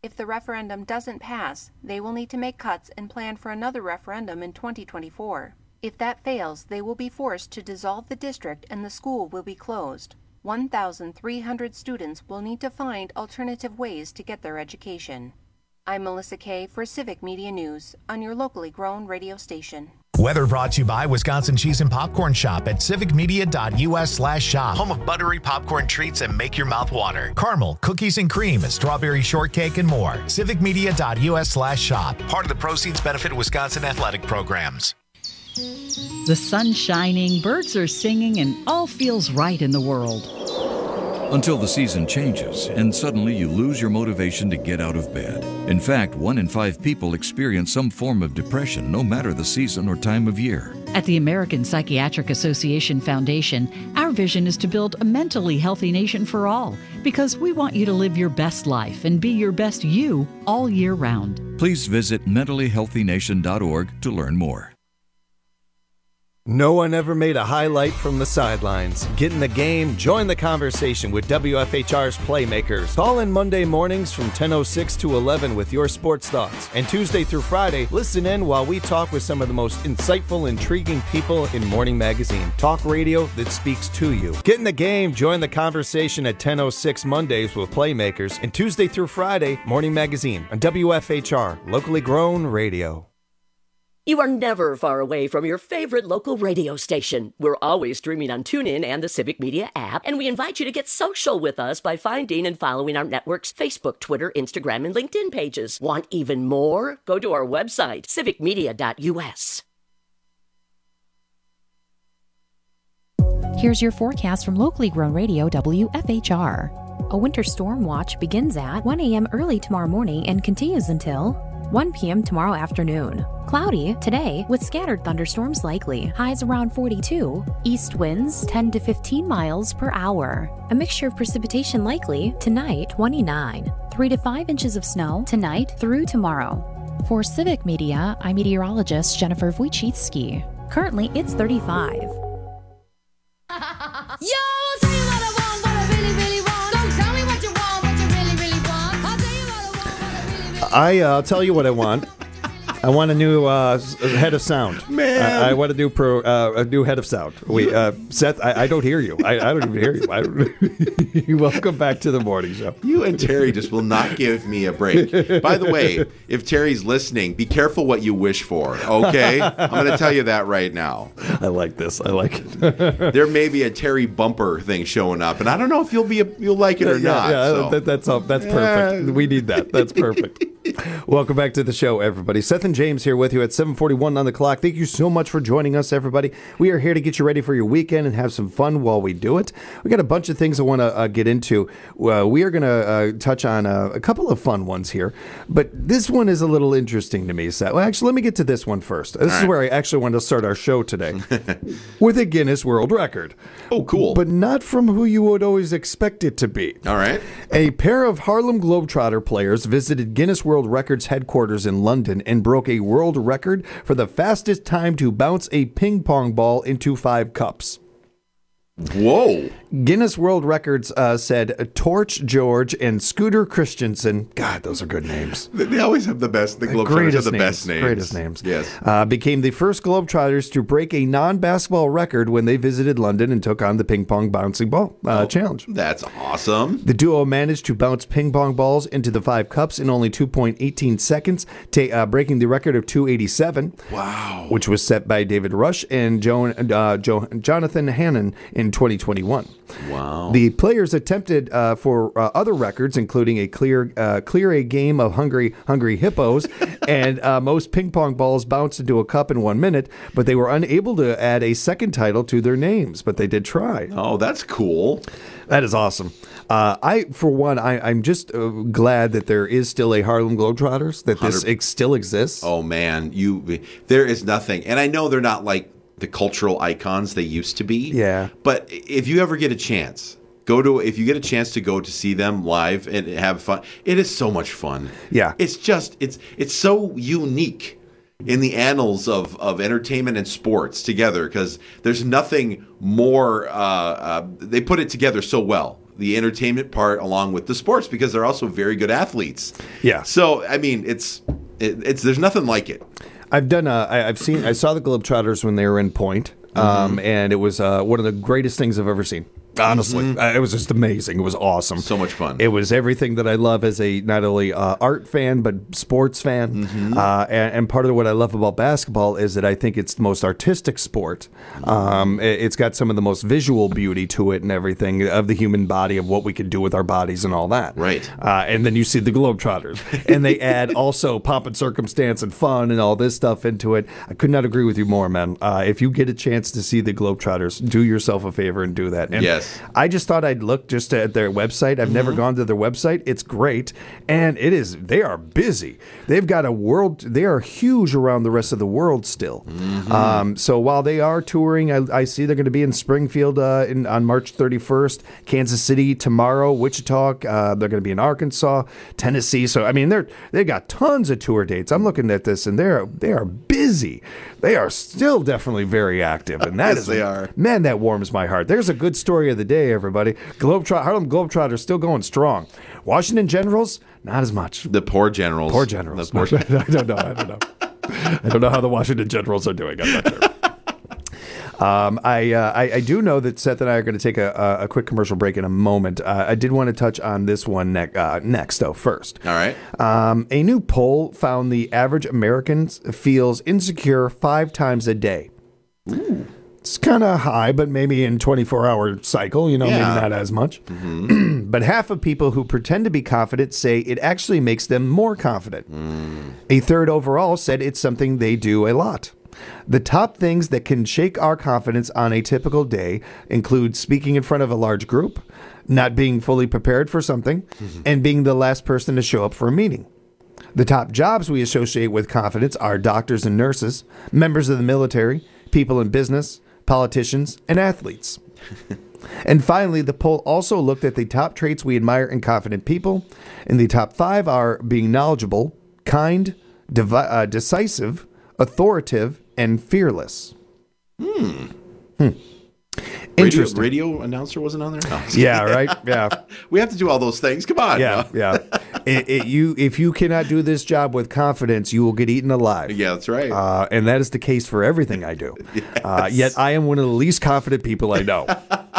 If the referendum doesn't pass, they will need to make cuts and plan for another referendum in twenty twenty-four. If that fails, they will be forced to dissolve the district and the school will be closed. one thousand three hundred students will need to find alternative ways to get their education. I'm Melissa Kay for Civic Media News on your locally grown radio station. Weather brought to you by Wisconsin Cheese and Popcorn Shop at civicmedia.us slash shop. Home of buttery popcorn treats that make your mouth water. Caramel, cookies and cream, strawberry shortcake, and more. civicmedia.us slash shop. Part of the proceeds benefit Wisconsin athletic programs. The sun's shining, birds are singing, and all feels right in the world. Until the season changes and suddenly you lose your motivation to get out of bed. In fact, one in five people experience some form of depression, no matter the season or time of year. At the American Psychiatric Association Foundation, our vision is to build a mentally healthy nation for all, because we want you to live your best life and be your best you all year round. Please visit mentally healthy nation dot org to learn more. No one ever made a highlight from the sidelines. Get in the game, join the conversation with W F H R's Playmakers. Call in Monday mornings from ten oh six to eleven with your sports thoughts. And Tuesday through Friday, listen in while we talk with some of the most insightful, intriguing people in Morning Magazine. Talk radio that speaks to you. Get in the game, join the conversation at ten oh six Mondays with Playmakers. And Tuesday through Friday, Morning Magazine on W F H R, locally grown radio. You are never far away from your favorite local radio station. We're always streaming on TuneIn and the Civic Media app, and we invite you to get social with us by finding and following our network's Facebook, Twitter, Instagram, and LinkedIn pages. Want even more? Go to our website, civic media dot u s. Here's your forecast from locally grown radio W F H R. A winter storm watch begins at one a.m. early tomorrow morning and continues until one p.m. tomorrow afternoon. Cloudy today with scattered thunderstorms likely. Highs around forty-two. East winds ten to fifteen miles per hour. A mixture of precipitation likely tonight twenty-nine. three to five inches of snow tonight through tomorrow. For Civic Media, I'm meteorologist Jennifer Wojcicki. Currently it's thirty-five. Yo, I'll tell you what I want, what I really, really want. So tell me what you want, what you really, really want. I'll tell you what I want, what I really, really want. I, uh, I'll tell you what I want. I want a new uh, head of sound. Man. I, I want a new pro, uh, a new head of sound. We, uh, Seth, I, I don't hear you. I, I don't even hear you. I don't, welcome back to the morning show. You and Terry just will not give me a break. By the way, if Terry's listening, be careful what you wish for, okay? I'm going to tell you that right now. I like this. I like it. There may be a Terry bumper thing showing up, and I don't know if you'll be a, you'll like it or yeah, not. Yeah, so. that, that's all, that's perfect. We need that. That's perfect. Welcome back to the show, everybody. Seth and James here with you at seven forty-one on the clock. Thank you so much for joining us, everybody. We are here to get you ready for your weekend and have some fun while we do it. We got a bunch of things I want to uh, get into. Uh, we are going to uh, touch on uh, a couple of fun ones here, but this one is a little interesting to me, Seth. Well, actually, let me get to this one first. This All is right. where I actually want to start our show today with a Guinness World Record. Oh, cool. But not from who you would always expect it to be. All right. A pair of Harlem Globetrotter players visited Guinness World Records headquarters in London and broke a world record for the fastest time to bounce a ping pong ball into five cups. Whoa. Guinness World Records uh, said Torch George and Scooter Christensen, God, those are good names. They always have the best, the Globetrotters have the names, best names. Greatest names. Yes. Uh, became the first Globetrotters to break a non-basketball record when they visited London and took on the ping pong bouncing ball uh, oh, challenge. That's awesome. The duo managed to bounce ping pong balls into the five cups in only two point one eight seconds, ta- uh, breaking the record of two eighty-seven. Wow. Which was set by David Rush and Joan, uh, jo- Jonathan Hannon in twenty twenty-one. Wow. The players attempted uh, for uh, other records, including a clear uh, clear a game of hungry hungry hippos and uh, most ping pong balls bounced into a cup in one minute, but they were unable to add a second title to their names, but they did try. Oh, that's cool. That is awesome. Uh, I, for one, I, I'm just uh, glad that there is still a Harlem Globetrotters, that this ex- still exists. Oh, man. you There is nothing. And I know they're not like the cultural icons they used to be. Yeah. But if you ever get a chance, go to if you get a chance to go to see them live and have fun, it is so much fun. Yeah. It's just it's it's so unique in the annals of, of entertainment and sports together, because there's nothing more. Uh, uh, they put it together so well. the entertainment part along with the sports because they're also very good athletes. Yeah. So I mean, it's it, it's there's nothing like it. I've done. Uh, I, I've seen. I saw the Globetrotters when they were in Point, um, Mhm. and it was uh, one of the greatest things I've ever seen. Honestly, Mhm. uh, it was just amazing. It was awesome. So much fun. It was everything that I love as a not only uh, art fan but sports fan. Mhm. Uh, and, and part of what I love about basketball is that I think it's the most artistic sport. Um, it, it's got some of the most visual beauty to it and everything of the human body, of what we can do with our bodies and all that. Right. Uh, and then you see the Globetrotters, and they add also pomp and circumstance and fun and all this stuff into it. I could not agree with you more, man. Uh, if you get a chance to see the Globetrotters, do yourself a favor and do that. And Yes. I just thought I'd look just at their website. I've never gone to their website. It's great, and it is. They are busy. They've got a world. They are huge around the rest of the world still. Um, so while they are touring, I, I see they're going to be in Springfield uh, in, on March thirty-first, Kansas City tomorrow, Wichita. Uh, they're going to be in Arkansas, Tennessee. So I mean, they're they got tons of tour dates. I'm looking at this, and they're they are busy. They are still definitely very active, and that Yes, is they are. Man, that warms my heart. There's a good story of the day, everybody. Globetrot, Harlem Globetrotters still going strong. Washington Generals, not as much. The poor Generals. Poor Generals. The poor- I don't know. I don't know. I don't know how the Washington Generals are doing. I'm not sure. Um, I, uh, I I do know that Seth and I are going to take a, a quick commercial break in a moment. Uh, I did want to touch on this one ne- uh, next, though, first. All right. Um, a new poll found the average American feels insecure five times a day. Ooh. It's kind of high, but maybe in twenty-four hour cycle, you know, Yeah. maybe not as much. But half of people who pretend to be confident say it actually makes them more confident. A third overall said it's something they do a lot. The top things that can shake our confidence on a typical day include speaking in front of a large group, not being fully prepared for something, and being the last person to show up for a meeting. The top jobs we associate with confidence are doctors and nurses, members of the military, people in business, politicians, and athletes. And finally, the poll also looked at the top traits we admire in confident people, and the top five are being knowledgeable, kind, devi- uh, decisive, authoritative, and fearless. Hmm. Hmm. Radio, Interesting. radio announcer wasn't on there? No, Yeah, right? Yeah. We have to do all those things. Come on. Yeah, yeah. It, it, you, if you cannot do this job with confidence, you will get eaten alive. Yeah, that's right. Uh, and that is the case for everything I do. Uh, yet I am one of the least confident people I know.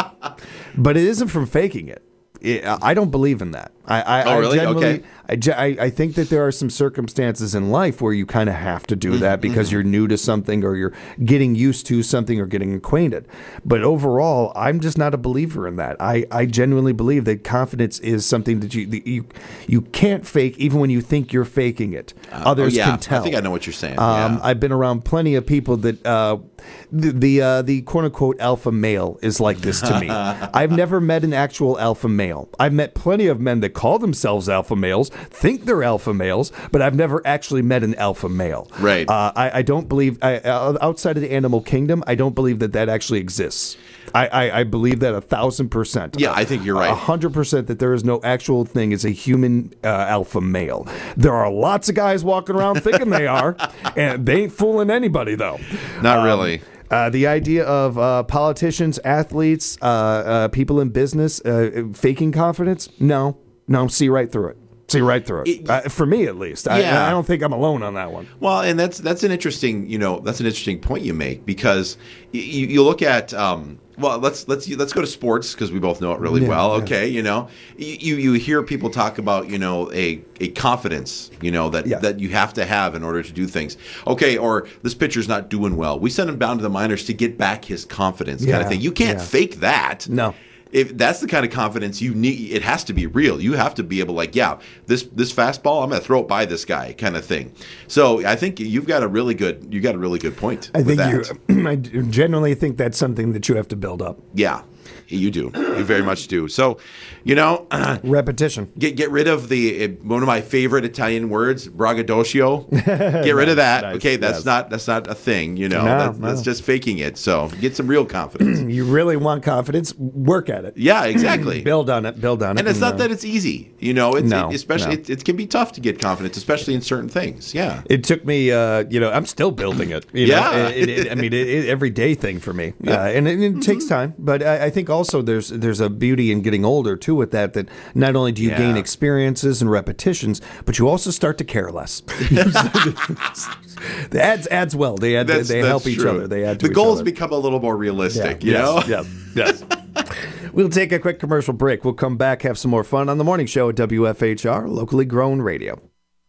But it isn't from faking it. It, I don't believe in that. I, I, Oh, really? I generally, Okay. I, ge- I, I think that there are some circumstances in life where you kind of have to do that because you're new to something or you're getting used to something or getting acquainted. But overall, I'm just not a believer in that. I, I genuinely believe that confidence is something that you that you you can't fake even when you think you're faking it. Others oh, yeah. can tell. I think I know what you're saying. Um, yeah. I've been around plenty of people that uh, the the, uh, the quote unquote alpha male is like this to me. I've never met an actual alpha male. I've met plenty of men that call themselves alpha males, think they're alpha males, but I've never actually met an alpha male. Right. Uh, I, I don't believe I, uh, outside of the animal kingdom, I don't believe that that actually exists. I, I, I believe that a thousand percent. Yeah, I think you're right. A hundred percent that there is no actual thing as a human uh, alpha male. There are lots of guys walking around thinking they are, and they ain't fooling anybody though. Not Um, really. Uh, the idea of uh, politicians, athletes, uh, uh, people in business uh, faking confidence, no, no, see right through it. See right through it. It- uh, for me, at least. Yeah. I, I don't think I'm alone on that one. Well, and that's that's an interesting, you know, that's an interesting point you make because you, you look at, um, well, let's let's let's go to sports because we both know it really Yeah, well. yeah. Okay, you know, you you hear people talk about, you know, a a confidence, you know, that Yeah. that you have to have in order to do things. Okay, or this pitcher's not doing well. We send him down to the minors to get back his confidence, kind Yeah, of thing. You can't yeah. fake that. No. If that's the kind of confidence you need, it has to be real. You have to be able, like, yeah, this this fastball, I'm going to throw it by this guy, kind of thing. So I think you've got a really good, you got a really good point. I with think that. you. I genuinely think that's something that you have to build up. Yeah, you do. You very much do. So, you know, Repetition. get get rid of the uh, one of my favorite Italian words, braggadocio. Get rid of that. Nice, Okay, that's yes. not that's not a thing. You know, No, that's, no. that's just faking it. So get some real confidence. You really want confidence? Work at it. Yeah, exactly. Build on it. Build on it. And it's not uh, that it's easy, you know. It's No, it, especially no. it, it can be tough to get confidence, especially in certain things. Yeah. It took me, uh, you know, I'm still building it. You Yeah. know? It, it, I mean, it, it, everyday thing for me, uh, and it, it takes time. But I, I think think also there's there's a beauty in getting older too with that. That not only do you Yeah. gain experiences and repetitions, but you also start to care less. The ads adds well. They add, That's- they that's help each true. other. They add to the each goals other. become a little more realistic. Yeah. You know. Yes. Yes. Yes. We'll take a quick commercial break. We'll come back, have some more fun on the morning show at W F H R, locally grown radio.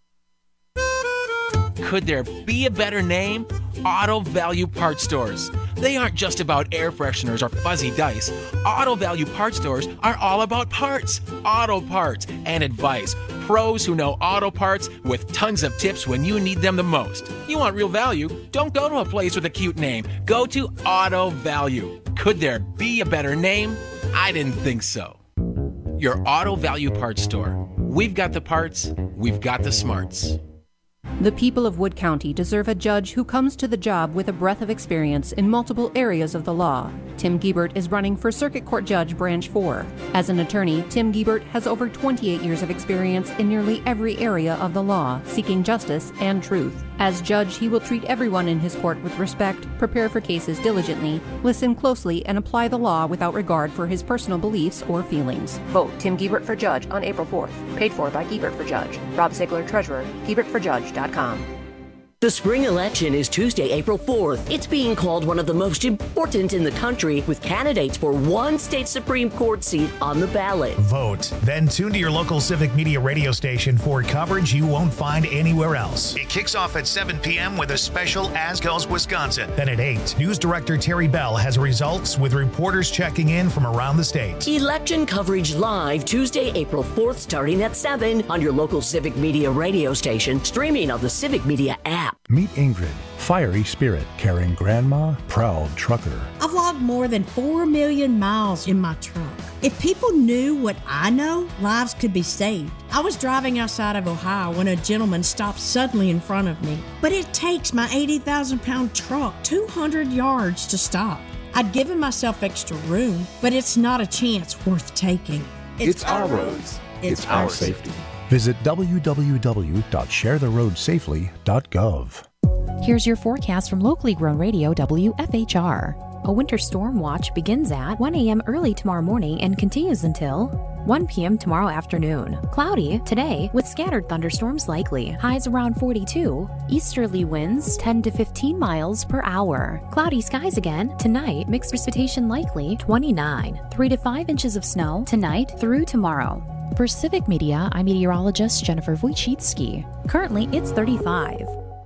Could there be a better name? Auto Value Parts Stores. They aren't just about air fresheners or fuzzy dice. Auto Value Parts Stores are all about parts, auto parts, and advice. Pros who know auto parts with tons of tips when you need them the most. You want real value? Don't go to a place with a cute name. Go to Auto Value. Could there be a better name? I didn't think so. Your Auto Value Parts Store. We've got the parts, we've got the smarts. The people of Wood County deserve a judge who comes to the job with a breadth of experience in multiple areas of the law. Tim Giebert is running for Circuit Court Judge Branch four. As an attorney, Tim Giebert has over twenty-eight years of experience in nearly every area of the law, seeking justice and truth. As judge, he will treat everyone in his court with respect, prepare for cases diligently, listen closely, and apply the law without regard for his personal beliefs or feelings. Vote Tim Giebert for Judge on April fourth. Paid for by Giebert for Judge. Rob Ziegler, Treasurer, giebert for judge dot com. The spring election is Tuesday, April fourth. It's being called one of the most important in the country, with candidates for one state Supreme Court seat on the ballot. Vote. Then tune to your local Civic Media radio station for coverage you won't find anywhere else. It kicks off at seven p.m. with a special As Goes Wisconsin. Then at eight, News Director Terry Bell has results with reporters checking in from around the state. Election coverage live Tuesday, April fourth, starting at seven on your local Civic Media radio station, streaming on the Civic Media app. Meet Ingrid, fiery spirit, caring grandma, proud trucker. I've logged more than four million miles in my truck. If people knew what I know, lives could be saved. I was driving outside of Ohio when a gentleman stopped suddenly in front of me. But it takes my eighty thousand pound truck two hundred yards to stop. I'd given myself extra room, but it's not a chance worth taking. It's our roads. It's our safety. Visit w w w dot share the road safely dot gov. Here's your forecast from locally grown radio W F H R. A winter storm watch begins at one a.m. early tomorrow morning and continues until one p.m. tomorrow afternoon. Cloudy today with scattered thunderstorms likely. Highs around forty-two. Easterly winds ten to fifteen miles per hour. Cloudy skies again. Tonight, mixed precipitation likely twenty-nine. three to five inches of snow tonight through tomorrow. For Civic Media, I'm meteorologist Jennifer Wojcicki. Currently, it's thirty-five.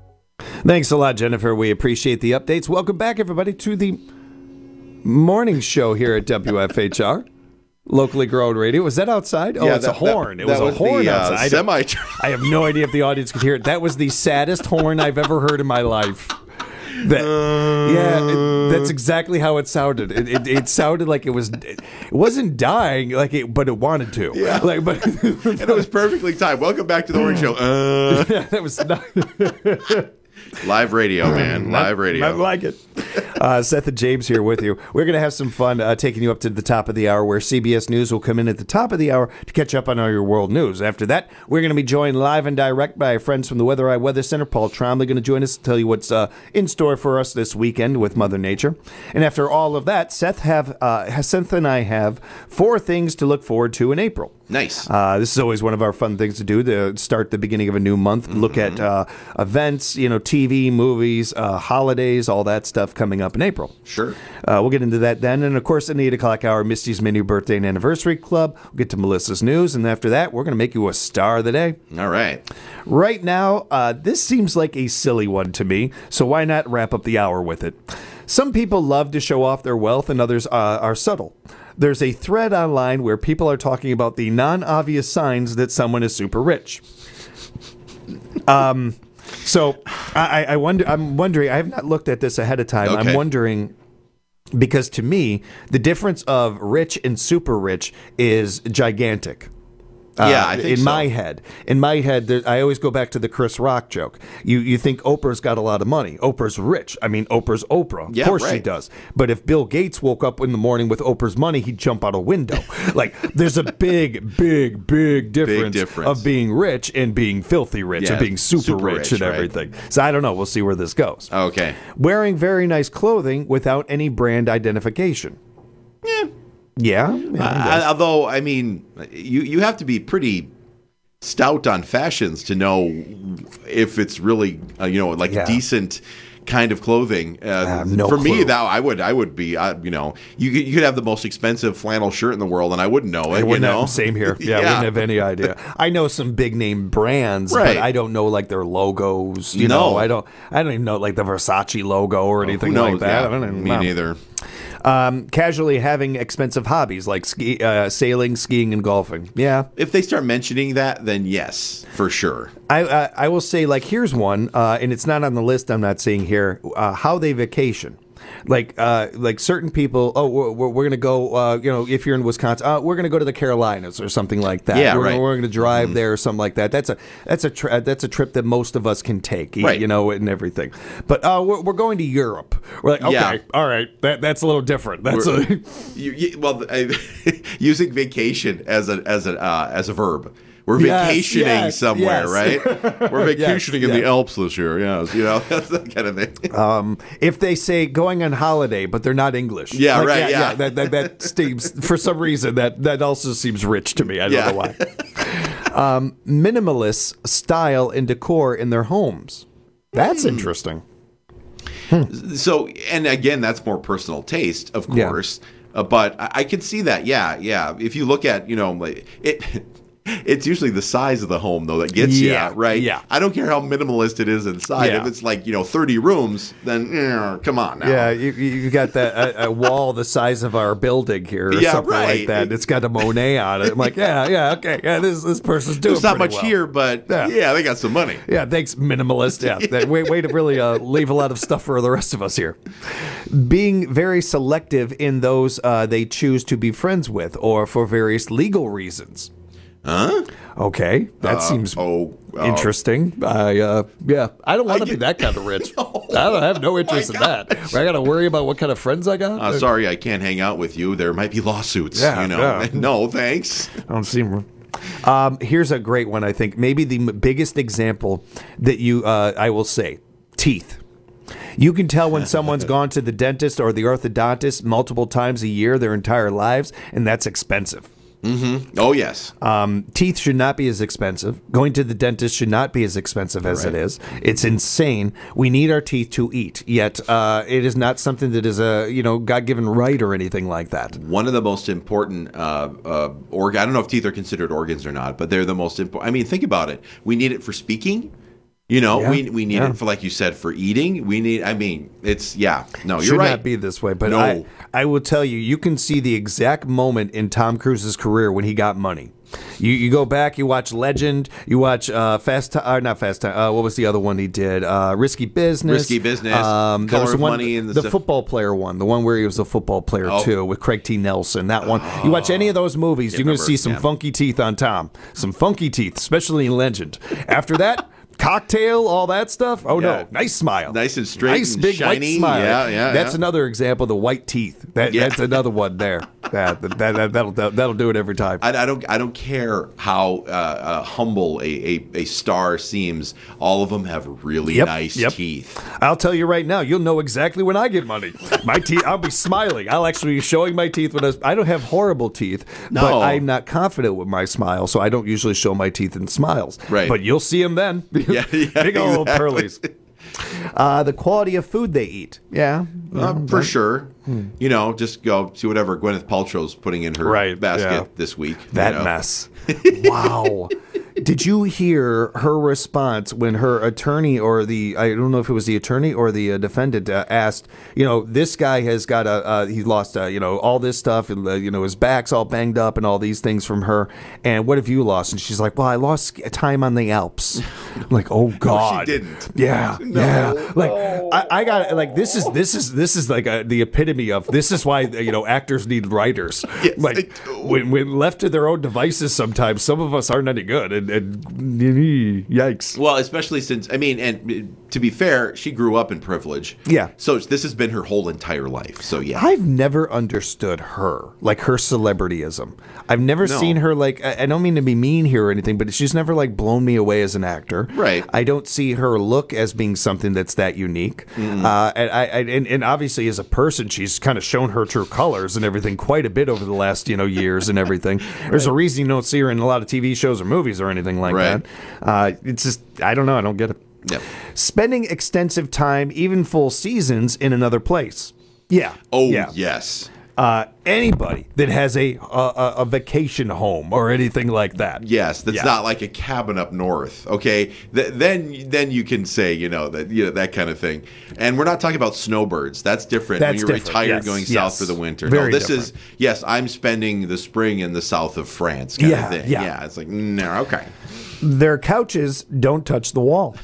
Thanks a lot, Jennifer. We appreciate the updates. Welcome back, everybody, to the morning show here at W F H R. Locally grown radio. Was that outside? Oh, Yeah, it's that- a horn. that- it was that a was horn the, uh, outside. I don't- semi-truck. I have no idea if the audience could hear it. That was the saddest horn I've ever heard in my life. That, yeah, it, that's exactly how it sounded. It, it, it sounded like it was, it wasn't dying, like it, but it wanted to. Yeah. Like, but And it was perfectly timed. Welcome back to the Morning Show. Uh, yeah, that was not. live radio, man. Live radio. I like it. Uh, Seth and James here with you. We're going to have some fun uh, taking you up to the top of the hour, where C B S News will come in at the top of the hour to catch up on all your world news. After that, we're going to be joined live and direct by our friends from the Weather Eye Weather Center. Paul Trombley going to join us to tell you what's uh, in store for us this weekend with Mother Nature. And after all of that, Seth have uh, Seth and I have four things to look forward to in April. Nice. Uh, this is always one of our fun things to do, to start the beginning of a new month, mm-hmm. look at uh, events, you know, T V, movies, uh, holidays, all that stuff coming up in April. Sure. Uh, we'll get into that then. And, of course, in the eight o'clock hour, Misty's Mini Birthday and Anniversary Club. We'll get to Melissa's News. And after that, we're going to make you a star of the day. All right. Right now, uh, this seems like a silly one to me, so why not wrap up the hour with it? Some people love to show off their wealth, and others uh, are subtle. There's a thread online where people are talking about the non-obvious signs that someone is super rich. Um, so I, I wonder. I'm wondering. I have not looked at this ahead of time. Okay. I'm wondering because to me, the difference of rich and super rich is gigantic. Uh, Yeah, I think in so. my head, in my head, there, I always go back to the Chris Rock joke. You you think Oprah's got a lot of money? Oprah's rich. I mean, Oprah's Oprah. Of Yeah, course she right. does. But if Bill Gates woke up in the morning with Oprah's money, he'd jump out a window. Like, there's a big, big, big difference, difference. of being rich and being filthy rich, Yeah, and being super, super rich, rich, and right. everything. So I don't know. We'll see where this goes. Okay. Wearing very nice clothing without any brand identification. Yeah. yeah I uh, although, I mean, you, you have to be pretty stout on fashions to know if it's really, uh, you know, like Yeah. decent kind of clothing. Uh, no for me, clue. that I would, I would be, uh, you know, you could, you could have the most expensive flannel shirt in the world, and I wouldn't know it. I you wouldn't know, have, same here. Yeah, I wouldn't have any idea. I know some big name brands, Right. but I don't know like their logos. You No. know, I don't. I don't even know like the Versace logo or anything knows? like that. Yeah, I don't even me know. neither. Um, casually having expensive hobbies like ski, uh, sailing, skiing, and golfing. Yeah. If they start mentioning that, then yes, for sure. I, I I will say, like, here's one, uh, and it's not on the list. I'm not seeing here. Uh, how they vacation, like uh, like certain people. Oh, we're, we're, we're gonna go. Uh, you know, if you're in Wisconsin, uh, we're gonna go to the Carolinas or something like that. Yeah, we're, right. We're gonna drive Mhm. there or something like that. That's a that's a tri- that's a trip that most of us can take. y- Right. You know, and everything. But uh, we're, we're going to Europe. We're like, okay, Yeah. all right, that that's a little different. That's a, We're- you, you, well, I, using vacation as a as a uh, as a verb. We're Yes, vacationing yes, somewhere, yes. right? We're Yes, vacationing in yeah. the Alps this year. Yes, you know, that's that kind of thing. Um, if they say going on holiday, but they're not English. Yeah, Like, right, yeah. that, that that seems for some reason that that also seems rich to me. I don't Yeah. know why. Um, minimalist style and decor in their homes. That's interesting. So, and again, that's more personal taste, of Yeah. course. Uh, but I, I can see that. Yeah, yeah. If you look at, you know, like it. It's usually the size of the home, though, that gets Yeah, you, right? yeah. I don't care how minimalist it is inside. Yeah. If it's like, you know, thirty rooms, then, eh, come on now. Yeah, you, you got that a, a wall the size of our building here, or Yeah, something like right. that. It's got a Monet on it. I'm like, yeah, yeah, okay, yeah. This this person's doing. There's not pretty much well. here, but Yeah. yeah. they got some money. Yeah, thanks, minimalist. Yeah, that way, way to really uh, leave a lot of stuff for the rest of us here. Being very selective in those uh, they choose to be friends with, or for various legal reasons. Huh? Okay, that Uh, seems oh, uh, interesting. I uh, yeah, I don't want to be that kind of rich. I don't I have no interest in that. I got to worry about what kind of friends I got. Uh, sorry, I can't hang out with you. There might be lawsuits. Yeah, you know. yeah. No, thanks. I don't seem. Um, here's a great one. I think maybe the m- biggest example that you uh, I will say teeth. You can tell when someone's gone to the dentist or the orthodontist multiple times a year their entire lives, and that's expensive. Mm-hmm. Oh, yes. Um, teeth should not be as expensive. Going to the dentist should not be as expensive as it is. It's insane. We need our teeth to eat, yet uh, it is not something that is a you know God-given right or anything like that. One of the most important uh, uh, organ. I don't know if teeth are considered organs or not, but they're the most important. I mean, think about it. We need it for speaking. You know, Yeah, we we need yeah. it for, like you said, for eating. We need. I mean, it's yeah. No, you're Should right. not be this way, but No. I, I will tell you, you can see the exact moment in Tom Cruise's career when he got money. You you go back, you watch Legend, you watch uh, Fast Time, or not Fast Time. Uh, what was the other one he did? Uh, Risky Business. Risky Business, Um, there Color was of the one, Money and the the stuff. football player one, the one where he was a football player Oh. too, with Craig T. Nelson. That one. You watch any of those movies, Yeah, you're going to remember, see some yeah. funky teeth on Tom. Some funky teeth, especially in Legend. After that. Cocktail, all that stuff. Oh Yeah. no, nice smile, Nice and straight nice and big shiny. white smile. Yeah, yeah, That's yeah. another example of the white teeth. That, Yeah. That's another one there. That, that, that, that'll that'll do it every time. I, I don't. I don't care how uh, uh, humble a, a, a star seems. All of them have really Yep, nice yep. teeth. I'll tell you right now, you'll know exactly when I get money. My teeth, I'll be smiling. I'll actually be showing my teeth when I, was, I don't have horrible teeth, but No. I'm not confident with my smile, so I don't usually show my teeth in smiles. Right. But you'll see them then. Yeah, yeah, Big old exactly. pearlies. Uh, the quality of food they eat. Yeah. Uh, Yeah, for that- sure. You know, just go see whatever Gwyneth Paltrow's putting in her Right, basket yeah. this week. you That know. mess. Wow. Did you hear her response when her attorney or the, I don't know if it was the attorney or the uh, defendant uh, asked, you know, this guy has got a, uh, he lost, uh, you know, all this stuff, and, uh, you know, his back's all banged up and all these things from her. And what have you lost? And she's like, well, I lost time on the Alps. I'm like, oh God. didn't. Yeah. No, yeah. Like, I, I got, like, this is, this is, this is like a, the epitome of, this is why, you know, actors need writers. Yes, like, they do. when, when left to their own devices sometimes, some of us aren't any good. and, and yikes. Well, especially since, I mean, and to be fair, she grew up in privilege. Yeah. So this has been her whole entire life. So yeah. I've never understood her, like her celebrityism. I've never No. seen her like, I I don't mean to be mean here or anything, but she's never like blown me away as an actor. Right. I don't see her look as being something that's that unique. Mm. Uh, and, I, I, and, and obviously as a person, she's kind of shown her true colors and everything quite a bit over the last, you know, years and everything. There's a reason you don't see her in a lot of T V shows or movies or anything like Right. that. Uh, it's just, I don't know. I don't get it. Yep. Spending extensive time, even full seasons, in another place. Yeah. Oh, yeah. yes. Uh, anybody that has a, a a vacation home or anything like that. Yes, that's Yeah. not like a cabin up north. Okay, Th- then then you can say you know that you know that kind of thing. And we're not talking about snowbirds. That's different. That's when you're different. retired Yes, going yes. south for the winter. Very no, this different. is yes. I'm spending the spring in the south of France. Kind Yeah, of thing. yeah. yeah. It's like no, okay. Their couches don't touch the wall.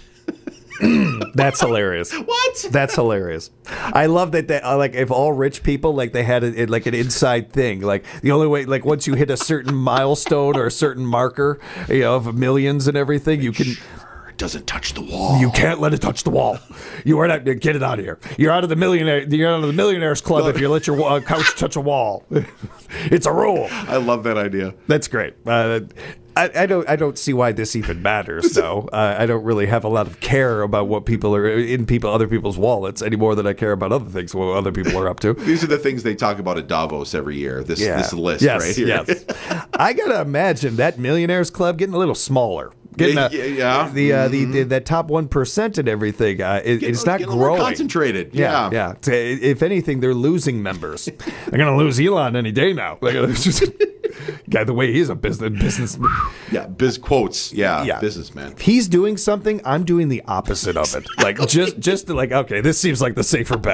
That's hilarious. What? That's hilarious. I love that. They, uh, like, if all rich people like they had a, like an inside thing. Like the only way, like once you hit a certain milestone or a certain marker, you know, of millions and everything, you can. It doesn't touch the wall. You can't let it touch the wall. You are not. Get it out of here. You're out of the millionaire. You're out of the millionaires club if you let your uh, couch touch a wall. It's a rule. I love that idea. That's great. Uh, I, I don't. I don't see why this even matters, though. Uh, I don't really have a lot of care about what people are in people, other people's wallets, any more than I care about other things, what other people are up to. These are the things they talk about at Davos every year. This Yeah. this list Yes, right here. yes. I gotta imagine that millionaires club getting a little smaller. Getting a, Yeah, yeah. the, uh, the the that top one percent and everything. Uh, it, it's not getting a little more growing. concentrated. Yeah, Yeah. yeah. So, if anything, they're losing members. They're gonna lose Elon any day now. They're gonna just, guy, the way he's a business business. Yeah, biz quotes. Yeah, Yeah. businessman. If he's doing something, I'm doing the opposite of it. Like just just like okay, this seems like the safer bet.